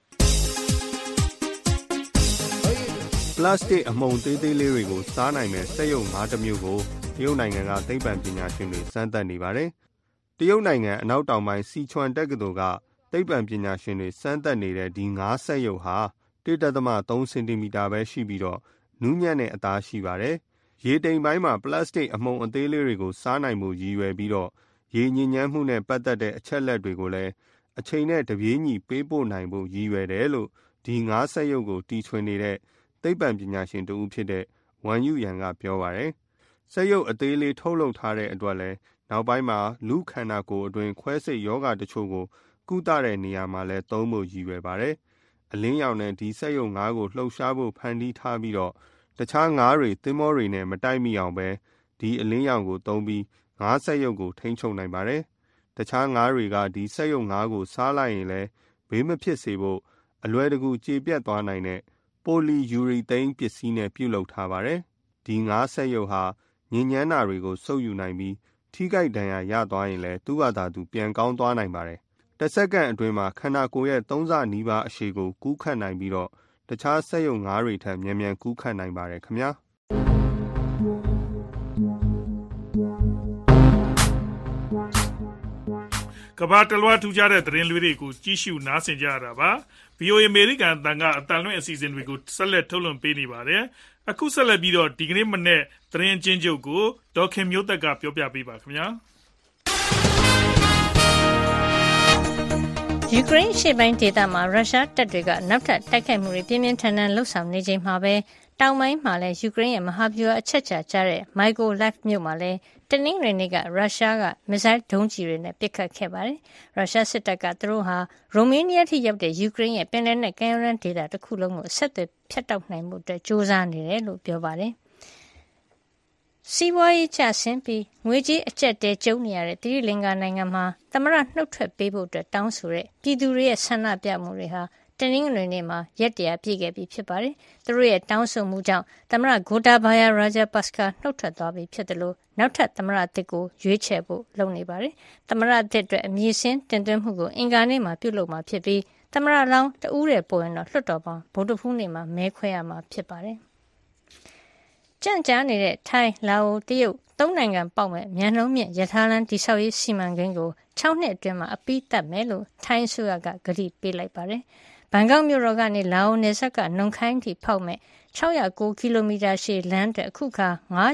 ပလတ်စတစ်အမှုန်သေးသေးလေးတွေကိုစားနိုင်မဲ့စက်ရုံ၅မျိုးကိုတရုတ်နိုင်ငံကသိပ္ပံပညာရှင်တွေစမ်းသပ်နေပါတယ်။တရုတ်နိုင်ငံအနောက်တောင်ပိုင်းစီချွမ်တက္ကသိုလ်ကသိပ္ပံပညာရှင်တွေစမ်းသပ်နေတဲ့ဒီ9စက်ရုံဟာ 1.3 စင်တီမီတာပဲရှိပြီးတော့နူးညံ့တဲ့အသားရှိပါတယ်။ရေတိမ်ပိုင်းမှာပလတ်စတစ်အမှုန်အသေးလေးတွေကိုစားနိုင်မှုရည်ရွယ်ပြီးတော့ရေညစ်ညမ်းမှုနဲ့ပတ်သက်တဲ့အချက်လက်တွေကိုလည်းအချိန်နဲ့တပြေးညီပေးပို့နိုင်ဖို့ရည်ရွယ်တယ်လို့ဒီ9စက်ရုံကိုတီထွင်နေတဲ့သိပ္ပံပညာရှင်တဦးဖြစ်တဲ့ဝမ်ယူရန်ကပြောပါတယ်။စက်ရုပ်အသေးလေးထုတ်လုပ်ထားတဲ့အတွက်လည်းနောက်ပိုင်းမှာလူခန္ဓာကိုယ်အတွင်းခွဲစိတ်ယောဂတချို့ကိုကုသတဲ့နေရာမှာလည်းသုံးဖို့ရည်ရွယ်ပါတယ်။အလင်းရောင်နဲ့ဒီစက်ရုပ်၅ကိုလှုပ်ရှားဖို့ဖန်တီးထားပြီးတော့တခြားငါးတွေသင်္ဘောတွေနဲ့မတိုက်မိအောင်ပဲဒီအလင်းရောင်ကိုသုံးပြီးငါးစက်ရုပ်ကိုထိန်းချုပ်နိုင်ပါတယ်။တခြားငါးတွေကဒီစက်ရုပ်၅ကိုစားလိုက်ရင်လည်းဘေးမဖြစ်စေဖို့အလွယ်တကူကျေပြတ်သွားနိုင်တဲ့ပိုလီယူရီသိန်းပစ္စည်းနဲ့ပြုလုပ်ထားပါတယ်။ဒီ9စက်ရုပ်ဟာညဉ့်ညမ်းတာတွေကိုစုပ်ယူနိုင်ပြီးထိခိုက်ဒဏ်ရာရသွားရင်လည်းသူ့ဘာသာသူပြန်ကောင်းသွားနိုင်ပါတယ်။တစ်စက္ကန့်အတွင်းမှာခန္ဓာကိုယ်ရဲ့3ဆနီးပါးအရှည်ကိုကူးခတ်နိုင်ပြီးတော့တခြားစက်ရုပ်9တွေထက်မြန်မြန်ကူးခတ်နိုင်ပါတယ်ခင်ဗျာ။ကမ္ဘာတလွှားထူးခြားတဲ့သတင်းတွေကိုကြည့်ရှုနားဆင်ကြရတာပါ။ VOA အမေရိကန်အသံကအတန်လွင့်အစီအစဉ်တွေကိုဆက်လက်ထုတ်လွှင့်ပေးနေပါတယ်။အခုဆက်လက်ပြီးတော့ဒီကနေ့မနေ့သတင်းချင်းချုပ်ကိုဒေါခင်မျိုးသက်ကပြောပြပေးပါခင်ဗျာ။ယူကရိန်းရှေ့ပိုင်းဒေသမှာရုရှားတပ်တွေကနောက်ထပ်တိုက်ခိုက်မှုတွေပြင်းပြင်းထန်ထန်လှုပ်ဆောင်နေချိန်မှာပဲတောင်ပိုင်းမှာလည်းယူကရိန်းရဲ့မဟာဗျူဟာအချက်ချာကျတဲ့ Mykolaiv မြို့မှာလည်းတနင်္ဂနွေနေ့ကရုရှားကမစ်ဇိုင်းဒုံးကျည်တွေနဲ့ပစ်ခတ်ခဲ့ပါတယ်။ရုရှားစစ်တပ်ကသူတို့ဟာရိုမေးနီးယားထိရောက်တဲ့ယူကရိန်းရဲ့ပင်လယ်နက်ကမ်းရိုးတန်းဒေသတစ်ခုလုံးကိုဆက်သွယ်ဖြတ်တောက်နိုင်မှုအတွက်ကြိုးစားနေတယ်လို့ပြောပါတယ်။စီးပွားရေးကျဆင်းပြီးငွေကြေးအကျပ်တဲကျုံနေရတဲ့သီရိလင်္ကာနိုင်ငံမှာသမ္မတနှုတ်ထွက်ပေးဖို့အတွက်တောင်းဆိုတဲ့ပြည်သူတွေရဲ့ဆန္ဒပြမှုတွေဟာတနင်္ဂနွေနေ့မှာရက်တရာပြည့်ခဲ့ပြီဖြစ်ပါတယ်။သူတို့ရဲ့တောင်းဆိုမှုကြောင့်သမ္မတဂိုတာဘာယာရာဂျာပတ်စကာနှုတ်ထွက်သွားပြီဖြစ်တယ်လို့နောက်ထပ်သမ္မတအသစ်ကိုရွေးချယ်ဖို့လုပ်နေပါတယ်။သမ္မတအသစ်အတွက်အမည်စင်းတင်သွင်းမှုကိုအင်္ဂါနေ့မှာပြုလုပ်မှာဖြစ်ပြီးသမ္မတလောင်းတဦးတဲ့ပေါ်ရင်တော့လွှတ်တော်မှာဗုဒ္ဓဖူးနေ့မှာမဲခွဲရမှာဖြစ်ပါတယ်။ကြံ့ကြားနေတဲ့ထိုင်း၊လာအို၊တရုတ်၃နိုင်ငံပေါက်မဲ့မြန်နှုံးမြင့်ရထားလမ်းတည်ဆောက်ရေးစီမံကိန်းကို6နှစ်အတွင်းမှာအပြီးသတ်မယ်လို့ထိုင်းအစိုးရကကတိပေးလိုက်ပါတယ်။ဘန်ကောက်မြို့တော်ကနေလာအိုနယ်စပ်ကနုံခိုင်းထိဖောက်မဲ့609ကီလိုမီတာရှည်လမ်းအတွက်အခုခါ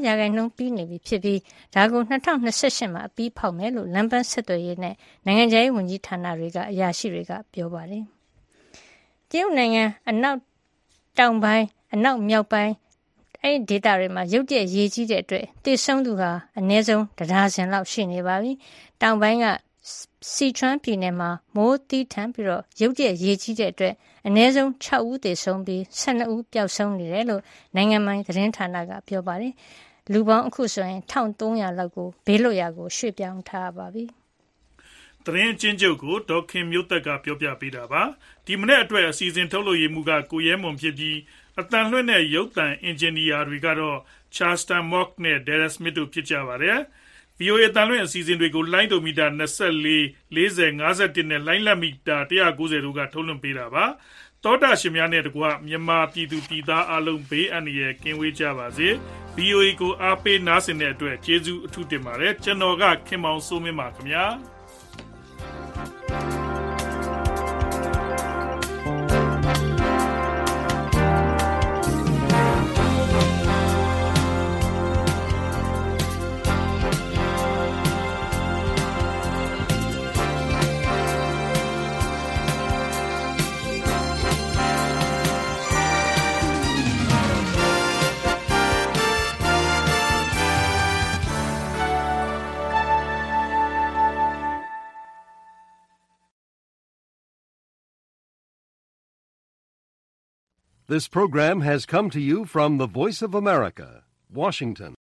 9%ပြီးနေပြီဖြစ်ပြီးဒါကို2028မှာအပြီးဖောက်မယ်လို့လမ်းပန်းဆက်သွယ်ရေးနဲ့နိုင်ငံခြားရေးဝန်ကြီးဌာနတွေကအရာရှိတွေကပြောပါတယ်။တရုတ်နိုင်ငံအနောက်တောင်ပိုင်းအနောက်မြောက်ပိုင်းအဲ့ဒီဒေသတွေမှာရုတ်တရက်ရေကြီးတဲ့အတွက်သေဆုံးသူဟာအနည်းဆုံး1ဒါဇင်လောက်ရှိနေပါပြီ။တောင်ပိုင်းကစီချွမ်ပြည်နယ်မှာမိုးသီးထန်ပြီးတော့ရုတ်တရက်ရေကြီးတဲ့အတွက်အနည်းဆုံး6ဦးသေဆုံးပြီး12ဦးပျောက်ဆုံးနေတယ်လို့နိုင်ငံပိုင်သတင်းဌာနကပြောပါတယ်။လူပေါင်းအခုဆိုရင်1300လောက်ကိုဘေးလွတ်ရာကိုရွှေ့ပြောင်းထားပါပြီ။သတင်းချင်းချုပ်ကိုဒေါခင်မျိုးသက်ကပြောပြပေးတာပါ။ဒီမနေ့အတွက်အစီအစဉ်ထုတ်လို့ရမှုကကိုရဲမွန်ဖြစ်ပြီးအတန်လွှင့်တဲ့ရုပ်သံအင်ဂျင်နီယာတွေကတော့ Charleston Mock နဲ့ Derek Smith တို့ဖြစ်ကြပါတယ်။ VOA အတန်လွှင့်အစီအစဉ်တွေကိုလိုင်းဒိုမီတာ24 40 51နဲ့လိုင်းလက်မီတာ190တို့ကထုတ်လွှင့်ပေးတာပါ။သောတာရှင်များနဲ့တကွမြန်မာပြည်သူပြည်သားအလုံးဘေးအန္တရာယ်ကင်းဝေးကြပါစေ။ VOA ကိုအားပေးနားဆင်တဲ့အတွက်ကျေးဇူးအထူးတင်ပါတယ်။ကျွန်တော်ကခင်မောင်စိုးမင်းပါခင်ဗျာ။ This program has come to you from the Voice of America, Washington.